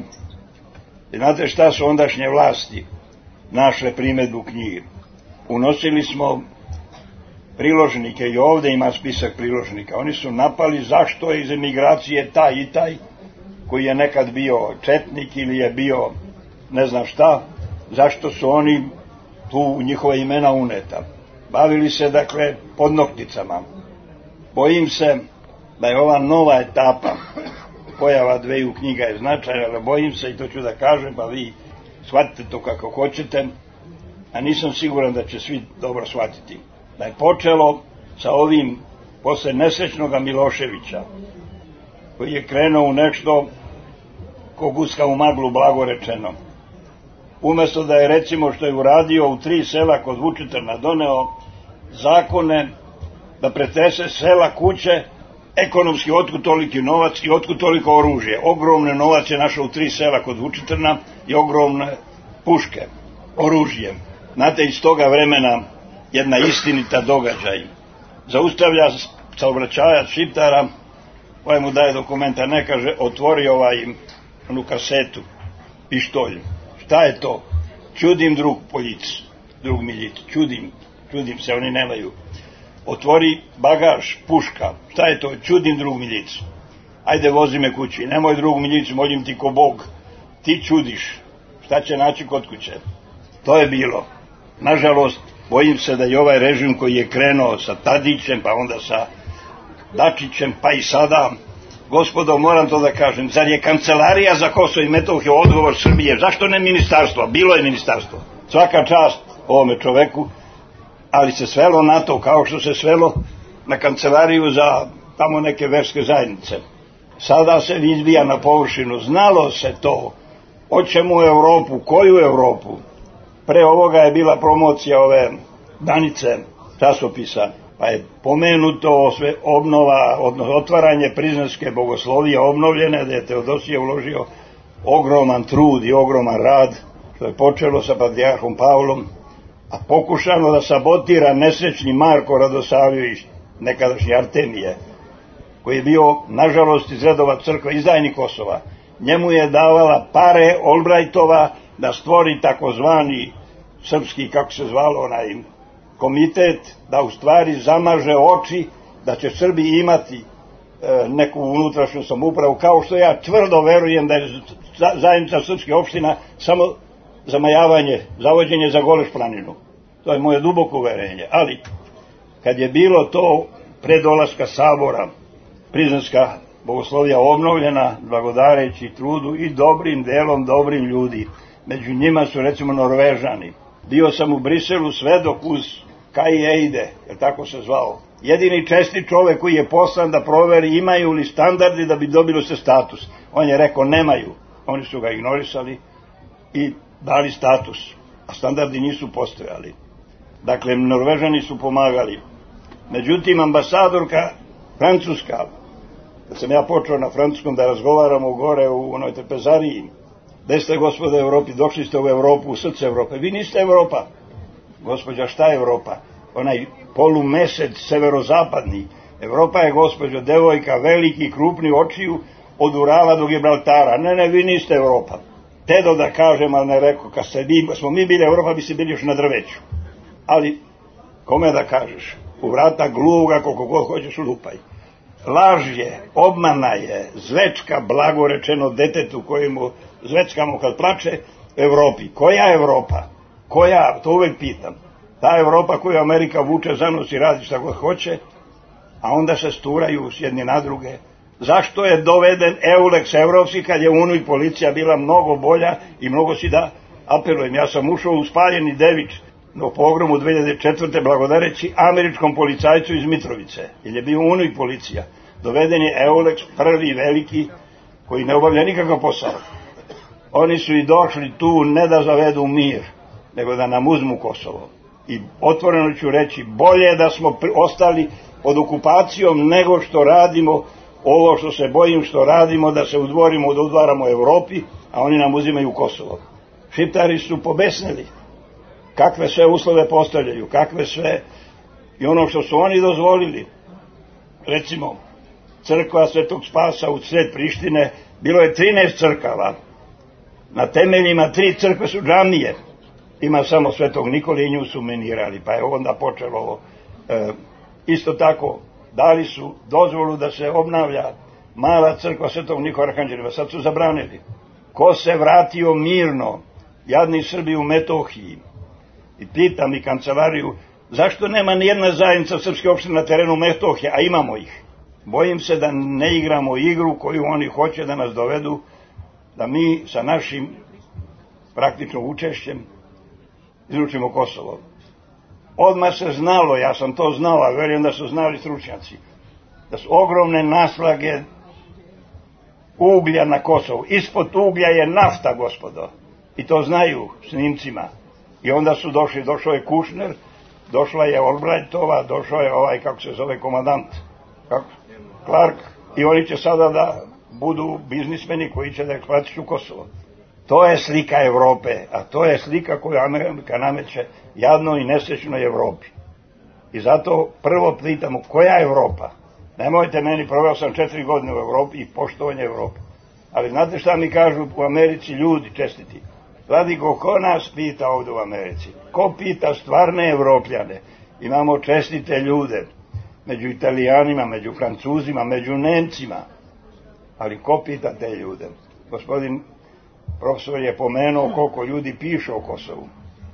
I znate šta su ondašnje vlasti našle primedbu knjige? Unosili smo priložnike, i ovde ima spisak priložnika. Oni su napali zašto je iz emigracije taj i taj, koji je nekad bio četnik ili je bio ne znam šta, zašto su oni tu u njihove imena uneta. Bavili se, dakle, podnokticama. Bojim se da je ova nova etapa, pojava dveju knjiga je značajna, ali bojim se, i to ću da kažem, pa vi shvatite to kako hoćete, a nisam siguran da će svi dobro shvatiti. Da je počelo sa ovim, posle nesrećnoga Miloševića, koji je krenuo u nešto ko guska u maglu, blago rečeno. Umesto da je, recimo, što je uradio u tri sela kod Vučitrna, doneo zakone da pretrese sela, kuće, ekonomski otkud toliki novac i otkud toliko oružje. Ogromne novac je našao u tri sela kod Vučitrna i ogromne puške, oružje. Znate, iz toga vremena jedna istinita događaj. Zaustavlja saobraćajac Šiptara, ovaj mu daje dokumenta, ne kaže, otvori ovaj onu kasetu, pištolj. Šta je to? Čudim drug Poljic, drug Miljic, čudim, čudim se, oni nemaju. Otvori bagaž, puška, šta je to? Čudim drug Miljic. Ajde, vozi me kući, nemoj drug Miljic, molim ti ko Bog, ti čudiš, šta će naći kod kuće? To je bilo. Nažalost, bojim se da i ovaj režim koji je krenuo sa Tadićem, pa onda sa Dačićem, pa i sada, gospodo, moram to da kažem, zar je Kancelarija za Kosovo i Metohiju odgovor Srbije? Zašto ne ministarstvo? Bilo je ministarstvo. Svaka čast ovome čoveku, ali se svelo na to kao što se svelo na Kancelariju za tamo neke verske zajednice. Sada se izbija na površinu. Znalo se to. Hoćemo u Evropu. Koju Evropu? Pre ovoga je bila promocija ove Danice časopisa, pa je pomenuto sve obnova, odnosno otvaranje Prizrenske bogoslovije obnovljene, da je Teodosije uložio ogroman trud i ogroman rad, što je počelo sa patrijarhom Pavlom, a pokušano da sabotira nesrećni Marko Radosavljević, nekadašnji Artemije, koji je bio, nažalost, iz redova crkve, izdajnik Kosova. Njemu je davala pare Olbrajtova da stvori takozvani srpski, kako se zvalo, onaj komitet, da u stvari zamaže oči da će Srbi imati e, neku unutrašnju samoupravu, kao što ja tvrdo verujem da je zajednica srpskih opština samo zamajavanje, zavođenje za Goleš planinu. To je moje duboko uverenje. Ali, kad je bilo to pre dolaska sabora, Prizrenska bogoslovija obnovljena, blagodareći trudu i dobrim delom dobrim ljudi. Među njima su recimo Norvežani. Bio sam u Briselu svedok uz Kai Eide, jer tako se zvao. Jedini česti čovek koji je poslan da proveri imaju li standardi da bi dobilo se status. On je rekao nemaju. Oni su ga ignorisali i dali status. A standardi nisu postojali. Dakle, Norvežani su pomagali. Međutim, ambasadorka Francuska, da sam ja počeo na francuskom da razgovaramo gore u onoj trpezariji, gde ste, gospodo, u Evropi, došli ste u Evropu, u srce Evrope. Vi niste Evropa. Gospođa, šta je Evropa? Onaj polumesec severozapadni. Evropa je, gospođo, devojka, veliki, krupni očiju, od Urala do Gibraltara. Ne, ne, vi niste Evropa. Tedo da kažem, ali ne rekao, kad se mi, smo mi bili Evropa, bi se bili još na drveću. Ali, kome da kažeš? U vrata gluga, koliko god hoćeš, lupaj. Laž je, obmana je, zvečka, blago rečeno detetu kojemu zveckamo kad plače, Evropi. Koja Evropa? Koja? To uvek pitam. Ta Evropa koju Amerika vuče za nos i radi šta god hoće, a onda se sturaju s jedni na druge. Zašto je doveden Eulex evropski kad je UNO i policija bila mnogo bolja i mnogo si da apelujem. Ja sam ušao u spaljeni Devič no pogromu dve hiljade četvrte blagodareći američkom policajcu iz Mitrovice, jer je bio UNO i policija. Doveden je Eulex, prvi veliki, koji ne obavlja nikakav posao. Oni su i došli tu ne da zavedu mir, nego da nam uzmu Kosovo. I otvoreno ću reći, bolje da smo ostali pod okupacijom nego što radimo ovo što se bojim što radimo, da se udvorimo, da udvaramo Evropi, a oni nam uzimaju Kosovo. Šiptari su pobesnili. Kakve sve uslove postavljaju, kakve sve, i ono što su oni dozvolili. Recimo, crkva Svetog Spasa u sred Prištine, bilo je trinaest crkava. Na temeljima tri crkve su džamije. Ima samo Svetog Nikole i nju su minirali, pa je onda počelo ovo. E, isto tako, dali su dozvolu da se obnavlja mala crkva Svetog Nikola Arhanđeleva, sad su zabranili. Ko se vratio mirno, jadni Srbi u Metohiji, i pitam i kancelariju, zašto nema nijedna zajednica srpske opštine na terenu Metohije, a imamo ih. Bojim se da ne igramo igru koju oni hoće da nas dovedu, da mi sa našim praktično učešćem izručimo Kosovo. Odmah se znalo, ja sam to znao, a verujem da su znali stručnjaci, da su ogromne naslage uglja na Kosovu. Ispod uglja je nafta, gospodo. I to znaju snimcima. I onda su došli, došao je Kušner, došla je Olbrajtova, došao je ovaj, kako se zove, komandant, kako? Clark, i oni će sada da budu biznismeni koji će da eksploatišu Kosovo. To je slika Evrope, a to je slika koju Amerika nameće jadnoj i nesrećnoj Evropi. I zato prvo pitamo, koja je Evropa? Nemojte meni, proveo sam četiri godine u Evropi i poštovanje Evrope. Ali znate šta mi kažu u Americi ljudi čestiti? Vladiko, ko nas pita ovdje u Americi? Ko pita stvarne Evropljane? Imamo čestite ljude. Među Italijanima, među Francuzima, među Nemcima. Ali ko pita te ljude? Gospodin profesor je pomenuo koliko ljudi piše o Kosovu.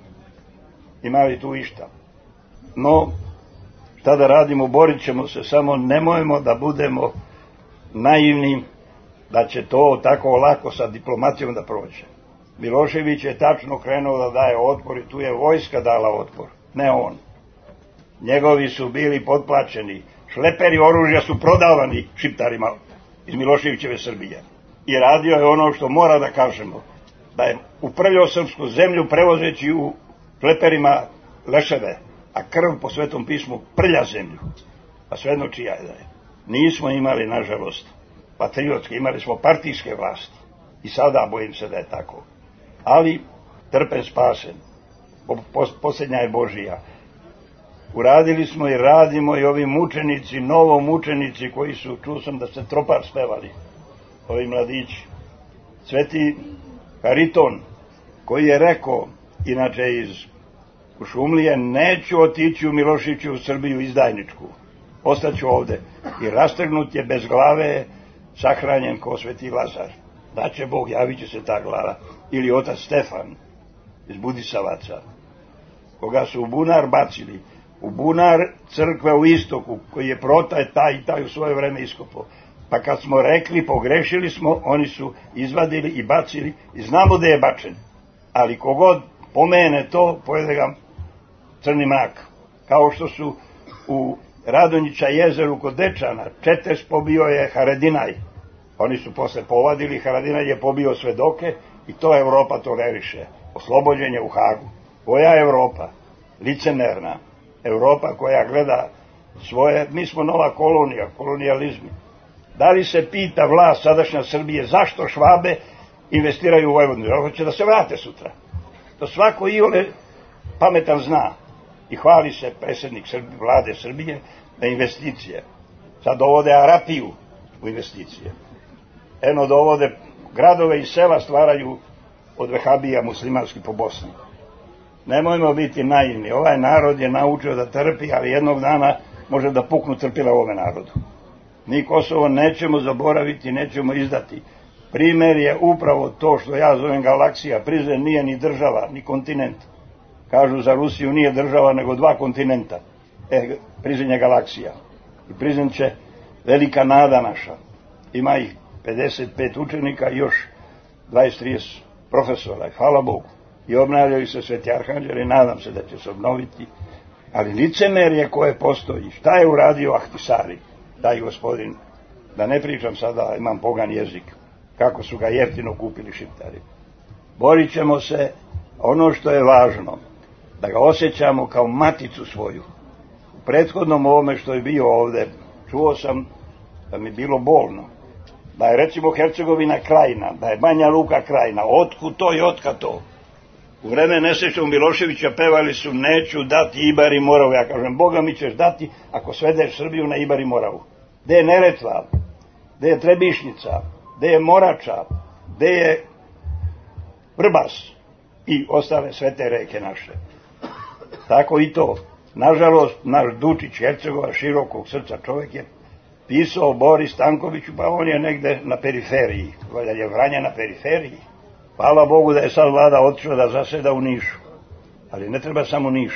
Ima li tu išta? No, šta da radimo, borit ćemo se, samo nemojmo da budemo naivni da će to tako lako sa diplomatijom da prođe. Milošević je tačno krenuo da daje otpor i tu je vojska dala otpor, ne on. Njegovi su bili potplaćeni, šleperi oružja su prodavani šiptarima iz Miloševićeve Srbije. I radio je ono što mora da kažemo, da je upravljao srpsku zemlju prevozeći u šleperima leševe, a krv po Svetom pismu prlja zemlju. A svejedno čija je da je. Nismo imali, nažalost, patriotske, imali smo partijske vlasti. I sada bojim se da je tako. Ali trpen spasen. Posljednja je Božija. Uradili smo i radimo i ovi mučenici, novo mučenici koji su, čuo sam da se tropar spevali, ovi mladići. Sveti Hariton, koji je rekao, inače iz Kušumlije, neću otići u Milošiću u Srbiju izdajničku, ostaću ovde. I rastrgnut je bez glave, sahranjen ko Sveti Lazar. Da će Bog, javit će se ta glava. Ili otac Stefan iz Budisavaca, koga su u bunar bacili, u bunar crkve u istoku, koji je Protaj taj i taj u svoje vreme iskopao. Pa kad smo rekli pogrešili smo, oni su izvadili i bacili i znamo da je bačen. Ali kogod pomene to, pojede ga crni mrak. Kao što su u Radonjića jezeru kod Dečana, Četes pobio je Haradinaj. Oni su posle povadili, Haradinaj je pobio svedoke i to Evropa toleriše. Oslobođenje u Hagu. Koja Evropa? Licemerna. Evropa koja gleda svoje, mi smo nova kolonija, kolonijalizmi. Da li se pita vlast sadašnja Srbije zašto Švabe investiraju u Vojvodinu? Jer hoće da se vrate sutra. To svako iole pametan zna. I hvali se predsjednik Srbije, vlade Srbije na investicije. Sad dovode Arapiju u investicije. Eno dovode gradove i sela stvaraju od vehabija muslimanski po Bosni. Nemojmo biti naivni. Ovaj narod je naučio da trpi, ali jednog dana može da puknu trpile ovome narodu. Mi Kosovo nećemo zaboraviti, nećemo izdati. Primer je upravo to što ja zovem galaksija. Prizren nije ni država, ni kontinent. Kažu za Rusiju nije država, nego dva kontinenta. E, Prizren je galaksija. I Prizren će velika nada naša. Ima ih pedeset pet učenika i još dvadeset trideset profesora. Hvala Bogu. I obnavljaju se Sveti Arhanđeli, nadam se da će se obnoviti. Ali licemerje koje postoji, šta je uradio Ahtisari, taj gospodin, da ne pričam sada, imam pogan jezik, kako su ga jeftino kupili šiptari. Borit ćemo se, ono što je važno, da ga osjećamo kao maticu svoju. U prethodnom ovome što je bio ovde, čuo sam da mi je bilo bolno, da je recimo Hercegovina krajina, da je Banja Luka krajina, otkud to i otka to. U vreme nesrećnog Miloševića pevali su neću dati Ibar i Moravu. Ja kažem, Boga mi ćeš dati ako svedeš Srbiju na Ibar i Moravu. Gde je Neretva, gde je Trebišnica, gde je Morača, gde je Vrbas i ostale sve te reke naše. Tako i to. Nažalost, naš Dučić Hercegova, širokog srca čovjek, je pisao Boris Stankoviću, pa on je negde na periferiji. Valjda je Vranje na periferiji. Hvala Bogu da je sad vlada otišla da zaseda u Nišu. Ali ne treba samo Niš.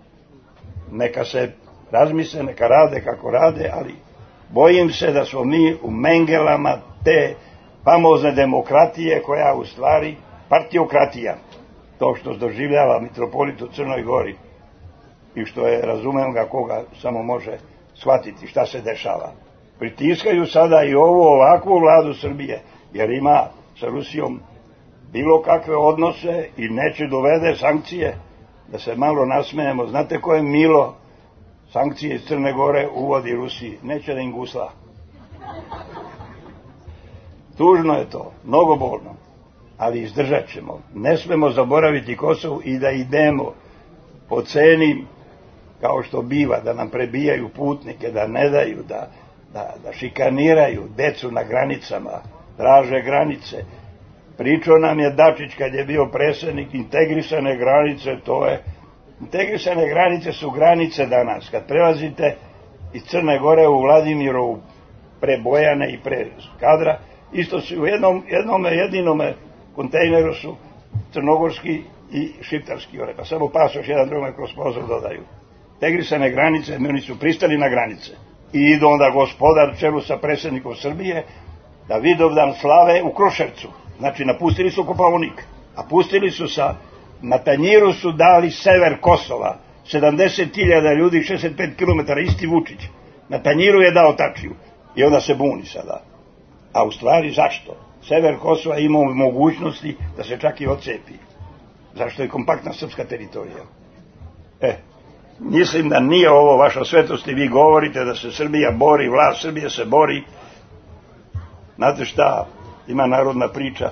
Neka se razmisle, neka rade kako rade, ali bojim se da smo mi u mengelama te famozne demokratije koja u stvari partiokratija. To što doživljava mitropolit u Crnoj Gori i što je, razumem ga, koga samo može shvatiti šta se dešava. Pritiskaju sada i ovu ovakvu vladu Srbije, jer ima sa Rusijom bilo kakve odnose i neće dovede sankcije, da se malo nasmejemo. Znate ko je Milo sankcije iz Crne Gore uvodi Rusiji? Neće da im gusla. Tužno je to, mnogo bolno, ali izdržat ćemo. Ne smemo zaboraviti Kosovu i da idemo po ceni kao što biva, da nam prebijaju putnike, da ne daju, da da, da šikaniraju decu na granicama, traže granice. Pričao nam je Dačić kad je bio predsednik, integrisane granice, to je, integrisane granice su granice danas. Kad prelazite iz Crne Gore u Vladimirovu, pre Bojane i pre Skadra, isto su u jednom, jednom jedinome kontejneru su crnogorski i šiptarski, pa samo pasoš jedan drugome kroz prozor dodaju. Integrisane granice, oni su pristali na granice. I idu onda gospodar čelu sa predsjednikom Srbije da Vidovdan slave u Kruševcu. Znači, napustili su Kopaonik, a pustili su sa, na tanjiru su dali sever Kosova, sedamdeset hiljada ljudi, šezdeset pet kilometara, isti Vučić. Na tanjiru je dao Tačiju i onda se buni sada. A u stvari zašto? Sever Kosova imao mogućnosti da se čak i odcepi. Zašto je kompaktna srpska teritorija? E, mislim da nije ovo vaša svetost i vi govorite da se Srbija bori, vlast Srbije se bori. Znate šta, ima narodna priča.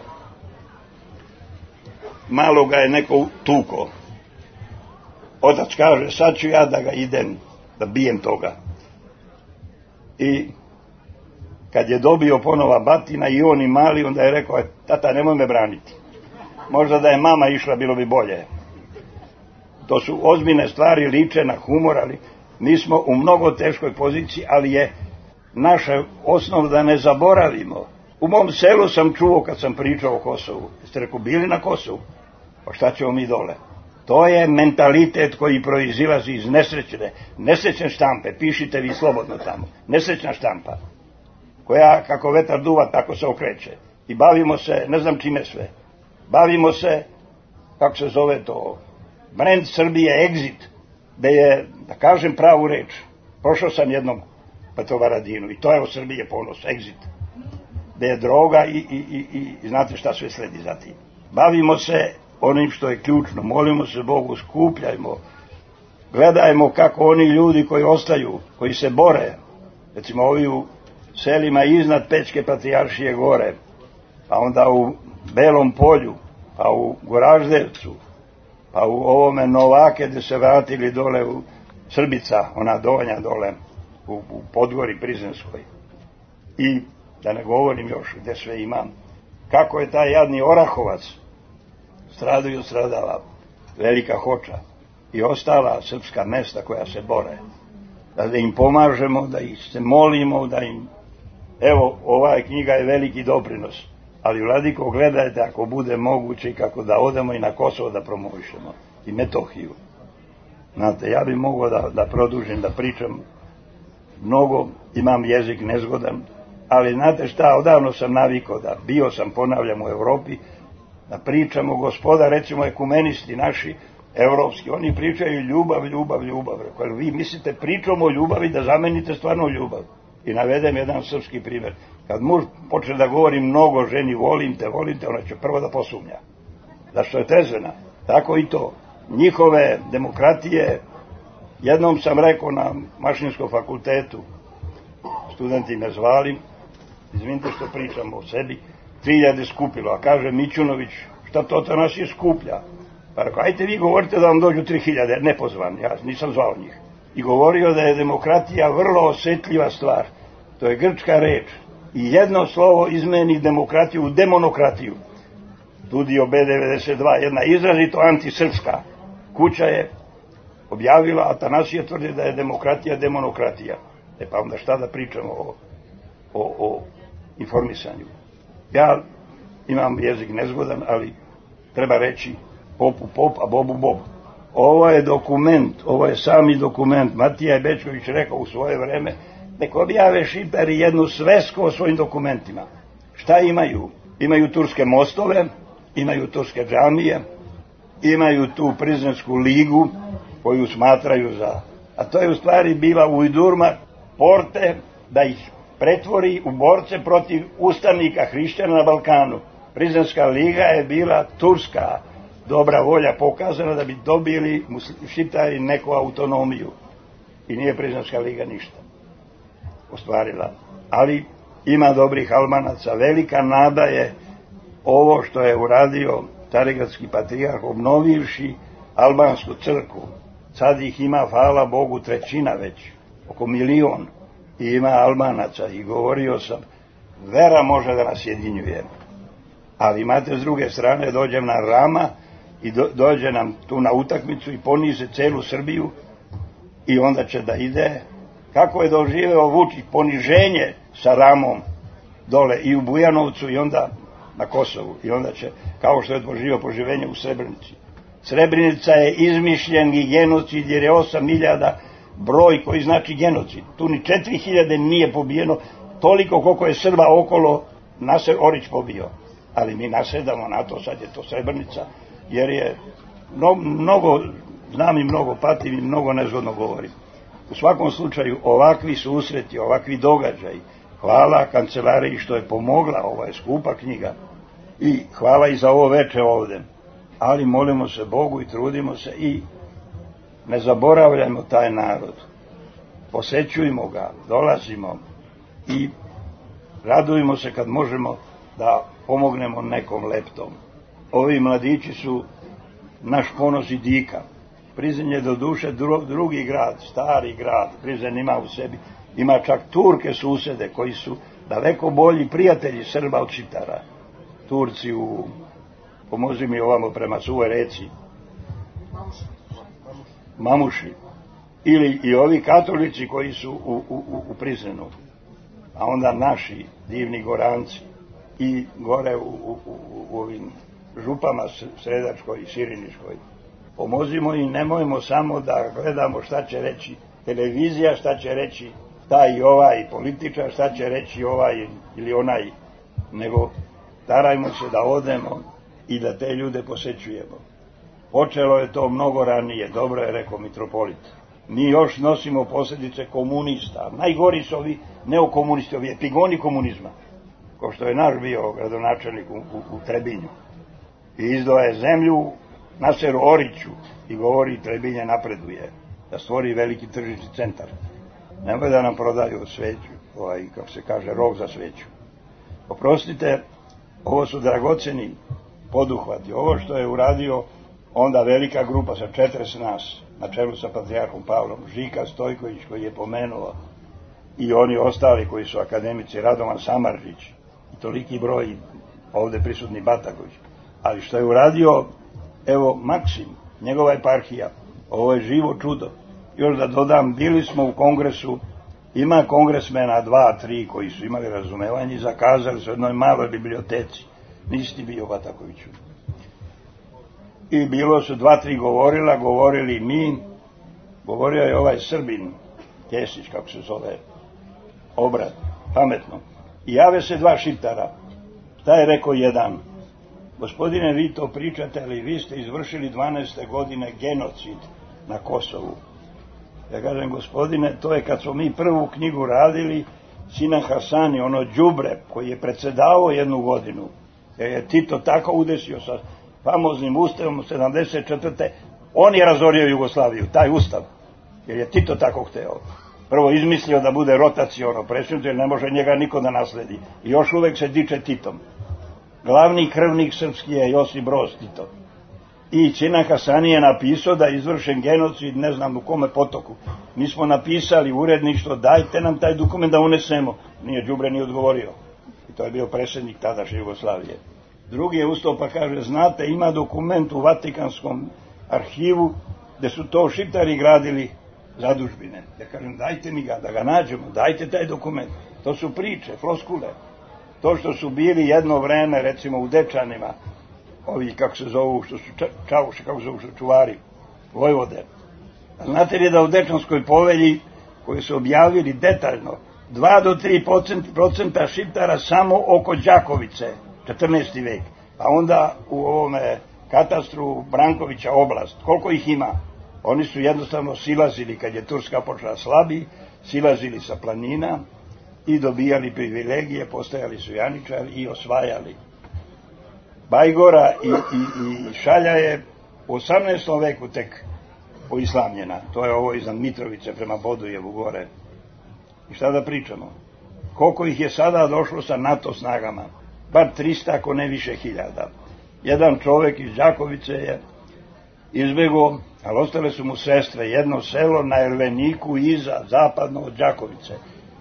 Malo ga je neko tuko. Otac kaže, sad ću ja da ga idem, da bijem toga. I kad je dobio ponova batina i on i mali, onda je rekao, tata, nemoj me braniti. Možda da je mama išla, bilo bi bolje. To su ozbiljne stvari, liče na humor, ali mi smo u mnogo teškoj poziciji, ali je naša osnov da ne zaboravimo. U mom selu sam čuo kad sam pričao o Kosovu. Jeste rekao, bili na Kosovu? Pa šta ćemo mi dole? To je mentalitet koji proizilazi iz nesrećne, nesrećne štampe. Pišite vi slobodno tamo. Nesrećna štampa. Koja kako vetar duva, tako se okreće. I bavimo se, ne znam čime sve. Bavimo se, kako se zove to, brand Srbije, Exit, da je, da kažem pravu reč, prošao sam jednom Petrovaradinu i to je o Srbije ponos, Exit, da je droga i, i, i, i znate šta sve sledi za tim. Bavimo se onim što je ključno, molimo se Bogu, skupljajmo, gledajmo kako oni ljudi koji ostaju, koji se bore, recimo ovi u selima iznad Pećke patrijaršije gore, pa onda u Belom Polju, pa u Goraždevcu, pa u ovome Novake gde se vratili dole u Srbica, ona donja dole u, u Podgori Prizrenskoj. I da ne govorim još gde sve imam, kako je taj jadni Orahovac stradao i ostradala, Velika Hoča i ostala srpska mesta koja se bore. Da im pomažemo, da ih se molimo, da im... Evo, ova knjiga je veliki doprinos, ali Vladiko, gledajte ako bude moguće i kako da odemo i na Kosovo da promovišemo i Metohiju. Znate, ja bih mogao da, da produžim, da pričam mnogo, imam jezik nezgodan, ali znate šta, odavno sam navikao da bio sam, ponavljam, u Evropi, da pričamo, gospoda, recimo ekumenisti naši, evropski, oni pričaju ljubav, ljubav, ljubav. Rekao, vi mislite pričom o ljubavi da zamenite stvarno ljubav. I navedem jedan srpski primjer. Kad muž počne da govori mnogo ženi, volim te, volim te, ona će prvo da posumnja. Zašto je trezvena? Tako i to. Njihove demokratije, jednom sam rekao na Mašinskom fakultetu, studenti me zvali, izvinite što pričamo o sebi, tri hiljade skupilo, a kaže Mićunović, šta to to nas je skuplja? Pa rekao, ajte vi govorite da vam dođu tri hiljade, nepozvan, ja nisam zvao njih. I govorio da je demokratija vrlo osetljiva stvar. To je grčka reč. I jedno slovo izmeni demokratiju u demonokratiju. Studio B devedeset dva, jedna izrazito antisrpska kuća je objavila, Atanasije tvrdi da je demokratija demonokratija. E pa onda šta da pričamo o, o, o informisanju. Ja imam jezik nezgodan, ali treba reći popu pop, a bobu bob. Ovo je dokument, ovo je sami dokument. Matija Bečković rekao u svoje vreme, nek objave Šiptari jednu svesku o svojim dokumentima. Šta imaju? Imaju turske mostove, imaju turske džamije, imaju tu Prizrensku ligu, koju smatraju za... A to je u stvari bila ujdurma Porte da ih pretvori u borce protiv ustavnika hrišćana na Balkanu. Prizrenska liga je bila turska dobra volja pokazana da bi dobili Šiptari neku autonomiju. I nije Prizrenska liga ništa ostvarila. Ali ima dobrih Albanaca. Velika nada je ovo što je uradio Carigradski patrijarh, obnovivši albansku crkvu. Sad ih ima, hvala Bogu, trećina već, oko milion. i ima Albanaca i govorio sam, vera može da nas jedinjuje, ali imate s druge strane, dođem na Rama i do, dođe nam tu na utakmicu i ponize celu Srbiju i onda će da ide. Kako je doživeo Vučić poniženje sa Ramom dole i u Bujanovcu i onda na Kosovu, i onda će, kao što je doživio poživenje u Srebrenici. Srebrenica je izmišljeni genocid jer je osam hiljada broj koji znači genocid. Tu ni četiri hiljade nije pobijeno, toliko koliko je Srba okolo Naser Orić pobio. Ali mi nasedamo na to, sad je to Srebrenica, jer je no, mnogo, znam i mnogo patim i mnogo nezgodno govorim. U svakom slučaju, ovakvi susreti, ovakvi događaji, hvala kancelariji što je pomogla, ovo je skupa knjiga, i hvala i za ovo veče ovde, ali molimo se Bogu i trudimo se i ne zaboravljajmo taj narod, posećujmo ga, dolazimo i radujemo se kad možemo da pomognemo nekom leptom. Ovi mladići su naš ponos i dika. Prizren je do duše drugi grad, stari grad, Prizren ima u sebi, ima čak Turke susede koji su daleko bolji prijatelji Srba od Šiptara. Turci u, pomozi mi ovamo prema Suvoj reci, Mamuši, ili i ovi katolici koji su u, u, u Prizrenu, a onda naši divni Goranci i gore u, u, u, u ovim župama Sredačkoj i Siriniškoj. Pomozimo i nemojmo samo da gledamo šta će reći televizija, šta će reći taj i ovaj političar, šta će reći ovaj ili onaj, nego starajmo se da odemo i da te ljude posećujemo. Počelo je to mnogo ranije, dobro je rekao mitropolit. Mi još nosimo posljedice komunista. Najgori su ovi neokomunisti, ovi epigoni komunizma, kao što je naš bio gradonačelnik u, u, u Trebinju. I izdao je zemlju Naseru Oriću i govori Trebinje napreduje, da stvori veliki tržišni centar. Nemoj da nam prodaju sveću, ovaj, kako se kaže, rog za sveću. Oprostite, ovo su dragoceni poduhvati. Ovo što je uradio onda velika grupa sa četrdeset nas, na čelu sa patrijarhom Pavlom, Žika Stojković koji je pomenuo i oni ostali koji su akademici, Radovan Samardžić i toliki broj ovde prisutni Bataković. Ali što je uradio, evo Maksim, njegova eparhija, ovo je živo čudo. Još da dodam, bili smo u kongresu, ima kongresmena dva, tri koji su imali razumevanje i zakazali su u jednoj maloj biblioteci. Nisi ti bio, Batakoviću. I bilo su dva, tri govorila, govorili mi, govorio je ovaj Srbin, Kesić, kako se zove, obrat, pametno. I jave se dva Šiptara. Šta je rekao jedan? Gospodine, vi to pričate, ali vi ste izvršili dvanaeste godine genocid na Kosovu. Ja kažem, gospodine, to je kad smo mi prvu knjigu radili, Sinan Hasani, ono đubre, koji je predsedavao jednu godinu, jer je Tito tako udesio sa famoznim ustavom sedamdeset četvrte On je razorio Jugoslaviju, taj ustav, jer je Tito tako hteo. Prvo izmislio da bude rotaciono predsjednik, jer ne može njega niko da nasledi. I još uvek se diče Titom. Glavni krvnik srpski je Josip Broz Tito. I Sinan Hasani je napisao da je izvršen genocid, ne znam u kome potoku. Mi smo napisali uredništvo, dajte nam taj dokument da unesemo. Nije đubre ni odgovorio. I to je bio predsjednik tadašnje Jugoslavije. Drugi je ustao pa kaže, znate, ima dokument u Vatikanskom arhivu gde su to Šiptari gradili zadužbine. Ja kažem, dajte mi ga, da ga nađemo, dajte taj dokument. To su priče, floskule. To što su bili jedno vreme, recimo u Dečanima, ovi, kako se zovu, što su čauši, kako se zovu, čuvari, vojvode. A znate li da u Dečanskoj povelji, koju su objavili detaljno, dva do tri procenta Šiptara samo oko Đakovice, četrnaesti vek, a onda u ovome katastru Brankovića oblast, koliko ih ima? Oni su jednostavno silazili, kad je Turska počela slabi, silazili sa planina i dobijali privilegije, postajali su janičari i osvajali. Bajgora i, i, i Šalja je u osamnaestom veku tek poislamljena. To je ovo iznad Mitrovice prema Bodujevu gore. I šta da pričamo? Koliko ih je sada došlo sa NATO snagama? Bar trista, ako ne više hiljada. Jedan čovek iz Đakovice je izbegao, ali ostale su mu sestre, jedno selo na Erveniku iza, zapadno od Đakovice.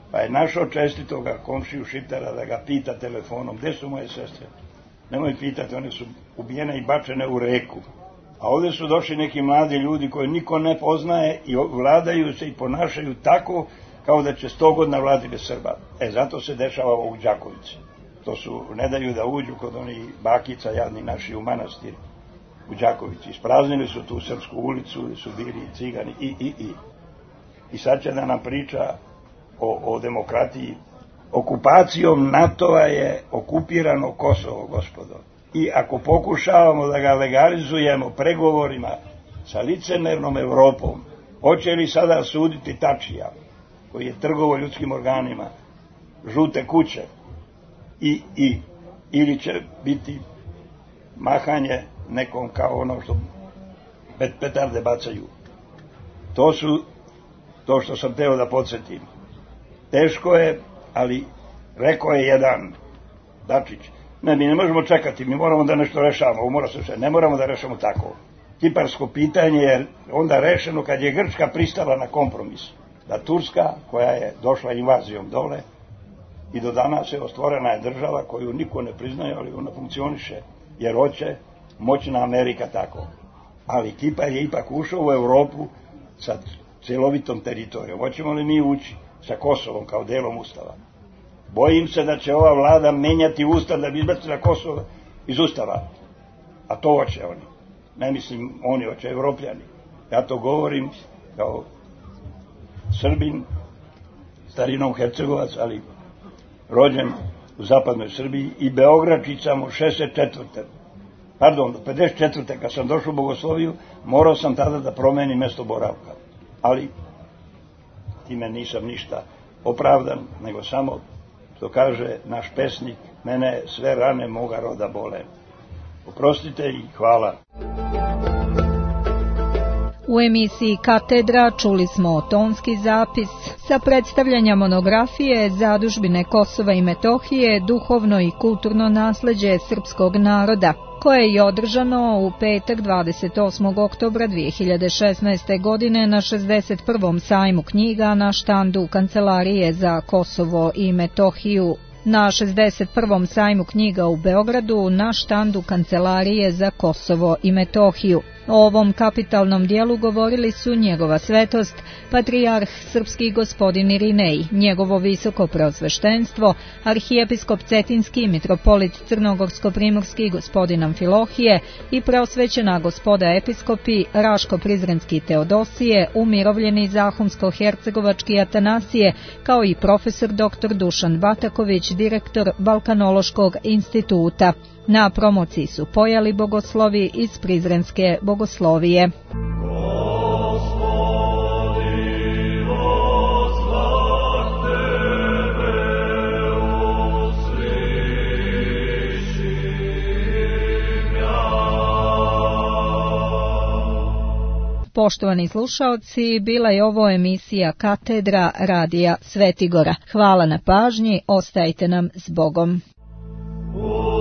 Pa je našao čestitoga komšiju Šiptara da ga pita telefonom, gde su moje sestre? Nemoj pitati, one su ubijene i bačene u reku. A ovde su došli neki mladi ljudi koje niko ne poznaje i vladaju se i ponašaju tako kao da će sto godina vladati bez Srba. E, zato se dešava ovo u Đakovici. To su, ne daju da uđu kod onih bakica jadni naši u manastir u Đakovici. Ispraznili su tu Srpsku ulicu, su bili cigani i, i, i. I sad će da nam priča o, o demokratiji. Okupacijom NATO-a je okupirano Kosovo, gospodo. I ako pokušavamo da ga legalizujemo pregovorima sa licemernom Evropom, hoće li sada suditi Tačija, koji je trgovo ljudskim organima, žute kuće, i, i, ili će biti mahanje nekom kao ono što pet, petarde bacaju. To su to što sam teo da podsjetim. Teško je, ali rekao je jedan Dačić, ne, mi ne možemo čekati, mi moramo da nešto rešavamo, mora se sve, ne moramo da rešamo tako. Kiparsko pitanje je onda rešeno kad je Grčka pristala na kompromis. Da Turska, koja je došla invazijom dole, i do danas je ostvorena je država koju niko ne priznaje, ali ona funkcioniše, jer hoće moćna Amerika tako. Ali Kipar je ipak ušao u Evropu sa celovitom teritorijom. Hoćemo li mi ući sa Kosovom kao delom Ustava? Bojim se da će ova vlada menjati Ustav da bi izbacila Kosovo iz Ustava. A to hoće oni. Ne mislim oni, hoće Evropljani. Ja to govorim kao Srbin, starinom Hercegovac, ali rođen u zapadnoj Srbiji i Beogračicam u šezdeset četvrte Pardon, do pedeset četvrte kad sam došao u Bogosloviju, morao sam tada da promenim mesto boravka. Ali time nisam ništa opravdan, nego samo, što kaže naš pesnik, mene sve rane moga roda bole. Oprostite i hvala. U emisiji Katedra čuli smo tonski zapis sa predstavljanja monografije Zadužbine Kosova i Metohije, duhovno i kulturno nasleđe srpskog naroda, koje je održano u petak dvadeset osmog oktobra dve hiljade šesnaeste. godine na šezdeset prvom sajmu knjiga na štandu Kancelarije za Kosovo i Metohiju. Na šezdeset prvom sajmu knjiga u Beogradu na štandu Kancelarije za Kosovo i Metohiju. O ovom kapitalnom dijelu govorili su njegova svetost, patrijarh srpski gospodin Irinej, njegovo visoko preosveštenstvo, arhijepiskop Cetinski i mitropolit Crnogorsko-primorski gospodin Amfilohije i preosvećena gospoda episkopi Raško-Prizrenski Teodosije, umirovljeni Zahumsko-Hercegovački Atanasije, kao i profesor doktor Dušan Bataković, direktor Balkanološkog instituta. Na promociji su pojali bogoslovi iz Prizrenske bogoslovije. Poštovani slušaoci, bila je ovo emisija Katedra radija Svetigora. Hvala na pažnji, ostajte nam s Bogom.